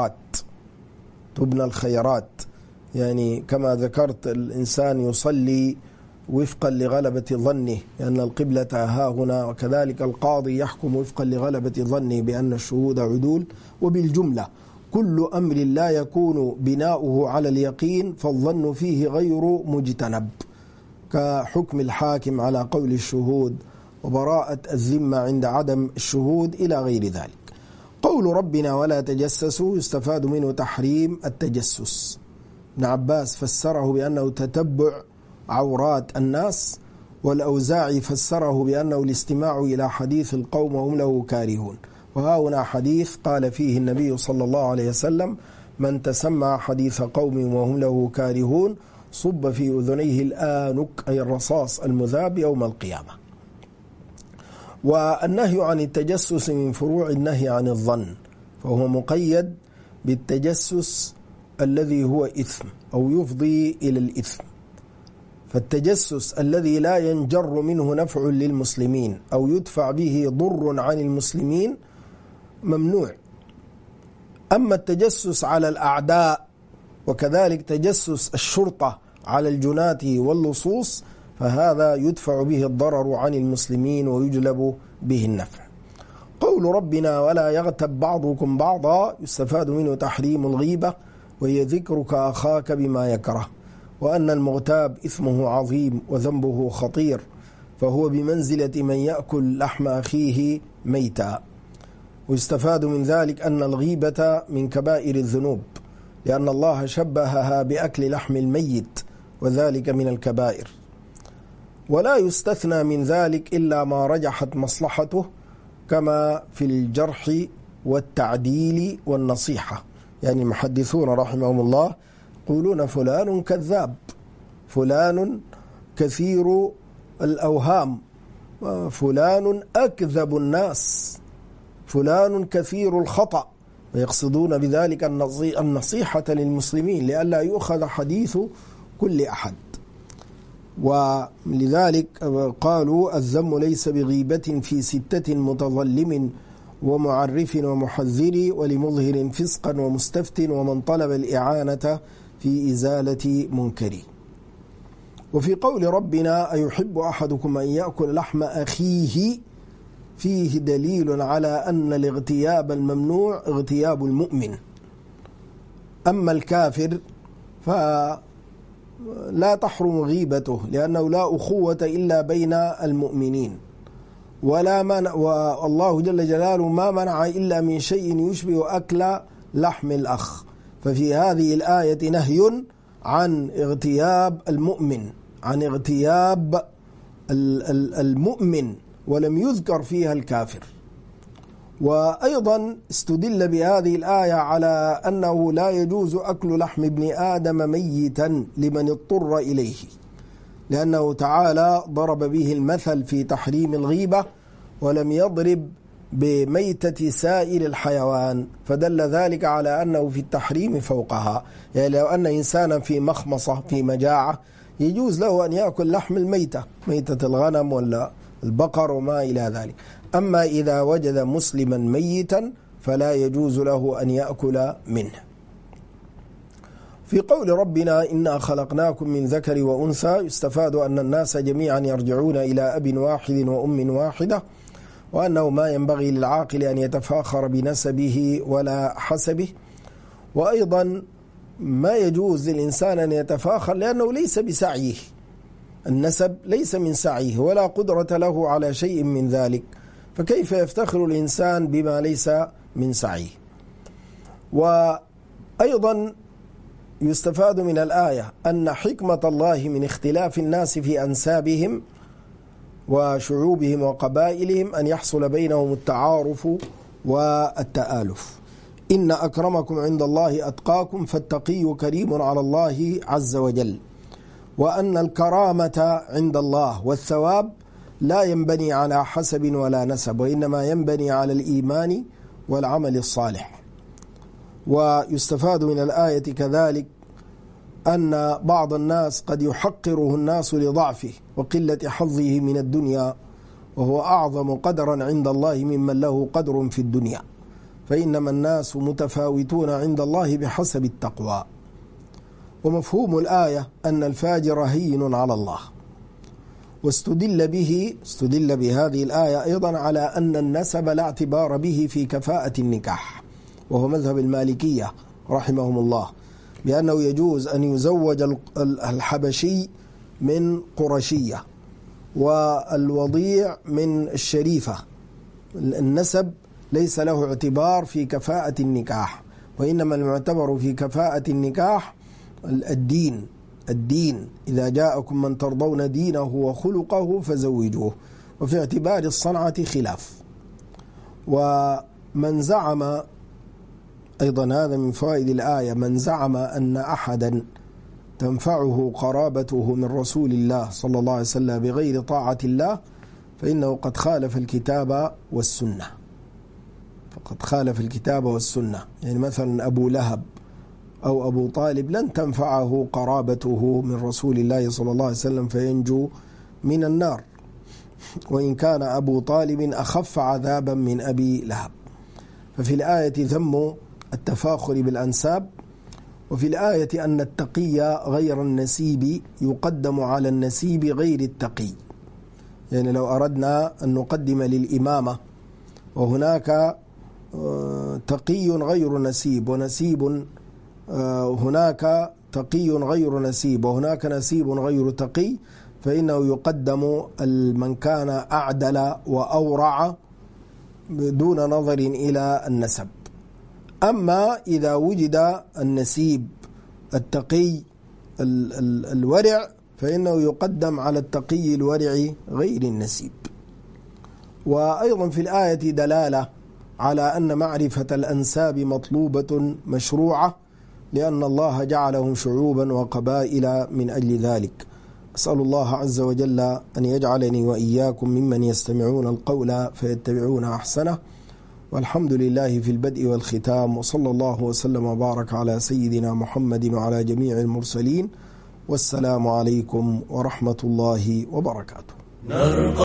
الخيرات، يعني كما ذكرت الإنسان يصلي وفقا لغلبة ظنه لأن القبلة ها هنا، وكذلك القاضي يحكم وفقا لغلبة ظنه بأن الشهود عدول. وبالجملة كل أمر لا يكون بناؤه على اليقين فالظن فيه غير مجتنب، كحكم الحاكم على قول الشهود وبراءة الذمة عند عدم الشهود إلى غير ذلك. قول ربنا ولا تجسسوا يستفاد منه تحريم التجسس. ابن عباس فسره بأنه تتبع عورات الناس، والأوزاعي فسره بأنه الاستماع إلى حديث القوم وهم له كارهون. وها هنا حديث قال فيه النبي صلى الله عليه وسلم من تسمع حديث قوم وهم له كارهون صب في أذنيه الآنك، أي الرصاص المذاب يوم القيامة. والنهي عن التجسس من فروع النهي عن الظن، فهو مقيد بالتجسس الذي هو إثم أو يفضي إلى الإثم. فالتجسس الذي لا ينجر منه نفع للمسلمين أو يدفع به ضر عن المسلمين ممنوع. أما التجسس على الأعداء وكذلك تجسس الشرطة على الجناة واللصوص فهذا يدفع به الضرر عن المسلمين ويجلب به النفع. قول ربنا ولا يغتب بعضكم بعضا يستفاد منه تحريم الغيبة وهي ذكرك أخاك بما يكره، وأن المغتاب إثمه عظيم وذنبه خطير، فهو بمنزلة من يأكل لحم أخيه ميتا. ويستفاد من ذلك أن الغيبة من كبائر الذنوب، لأن الله شبهها بأكل لحم الميت، وذلك من الكبائر. ولا يستثنى من ذلك إلا ما رجحت مصلحته، كما في الجرح والتعديل والنصيحة. يعني المحدثون رحمهم الله يقولون فلان كذاب، فلان كثير الأوهام، فلان أكذب الناس، فلان كثير الخطأ، ويقصدون بذلك النصيحة للمسلمين لئلا يؤخذ حديث كل أحد. ولذلك قالوا الذم ليس بغيبة في 6 متظلم ومعرف ومحذر ولمظهر فسقا ومستفت ومن طلب الإعانة في إزالة منكر. وفي قول ربنا أيحب أحدكم أن يأكل لحم أخيه فيه دليل على أن الاغتياب الممنوع اغتياب المؤمن. أما الكافر فلا تحرم غيبته، لأنه لا أخوة إلا بين المؤمنين، والله جل جلاله ما منع إلا من شيء يشبه أكل لحم الأخ. ففي هذه الآية نهي عن اغتياب المؤمن، عن اغتياب المؤمن، ولم يذكر فيها الكافر. وأيضا استدل بهذه الآية على أنه لا يجوز أكل لحم ابن آدم ميتا لمن اضطر إليه، لأنه تعالى ضرب به المثل في تحريم الغيبة ولم يضرب بميتة سائر الحيوان، فدل ذلك على أنه في التحريم فوقها. يعني لو أن إنسانا في مخمصة في مجاعة يجوز له أن يأكل لحم الميتة، ميتة الغنم ولا البقر وما إلى ذلك. أما إذا وجد مسلما ميتا فلا يجوز له أن يأكل منه. في قول ربنا إنا خلقناكم من ذكر وأنثى يستفاد أن الناس جميعا يرجعون إلى أب واحد وأم واحدة، وأنه ما ينبغي للعاقل أن يتفاخر بنسبه ولا حسبه. وأيضا ما يجوز للإنسان أن يتفاخر لأنه ليس بسعيه، النسب ليس من سعيه ولا قدرة له على شيء من ذلك، فكيف يفتخر الإنسان بما ليس من سعيه؟ وأيضا يستفاد من الآية أن حكمة الله من اختلاف الناس في أنسابهم وشعوبهم وقبائلهم أن يحصل بينهم التعارف والتآلف. إن أكرمكم عند الله أتقاكم فالتقي كريم على الله عز وجل. وأن الكرامة عند الله والثواب لا ينبني على حسب ولا نسب، وإنما ينبني على الإيمان والعمل الصالح. ويستفاد من الآية كذلك أن بعض الناس قد يحقره الناس لضعفه وقلة حظه من الدنيا، وهو أعظم قدرا عند الله ممن له قدر في الدنيا، فإنما الناس متفاوتون عند الله بحسب التقوى. ومفهوم الآية أن الفاجر هين على الله. واستدل بهذه الآية أيضا على أن النسب لا اعتبار به في كفاءة النكاح، وهو مذهب المالكية رحمهم الله، بأنه يجوز أن يزوج الحبشي من قرشية والوضيع من الشريفة. النسب ليس له اعتبار في كفاءة النكاح، وإنما المعتبر في كفاءة النكاح الدين إذا جاءكم من ترضون دينه وخلقه فزوجوه. وفي اعتبار الصنعة خلاف. ومن زعم أيضا، هذا من فوائد الآية، من زعم أن أحدا تنفعه قرابته من رسول الله صلى الله عليه وسلم بغير طاعة الله فإنه قد خالف الكتاب والسنة. فقد خالف الكتاب والسنة. يعني مثلا أبو لهب أو أبو طالب لن تنفعه قرابته من رسول الله صلى الله عليه وسلم فينجو من النار، وإن كان أبو طالب أخف عذابا من أبي لهب. ففي الآية ذم التفاخر بالأنساب، وفي الآية أن التقي غير النسيب يقدم على النسيب غير التقي. يعني لو أردنا أن نقدم للإمامة وهناك تقي غير نسيب ونسيب هناك تقي غير نسيب وهناك نسيب غير تقي، فإنه يقدم من كان أعدل وأورع دون نظر إلى النسب. أما إذا وجد النسيب التقي الورع فإنه يقدم على التقي الورع غير النسيب. وأيضا في الآية دلالة على أن معرفة الأنساب مطلوبة مشروعة، لأن الله جعلهم شعوبا وقبائل من أجل ذلك. أسأل الله عز وجل أن يجعلني وإياكم ممن يستمعون القول فيتبعون أحسنه، والحمد لله في البدء والختام، وصلى الله وسلم وبارك على سيدنا محمد وعلى جميع المرسلين، والسلام عليكم ورحمة الله وبركاته.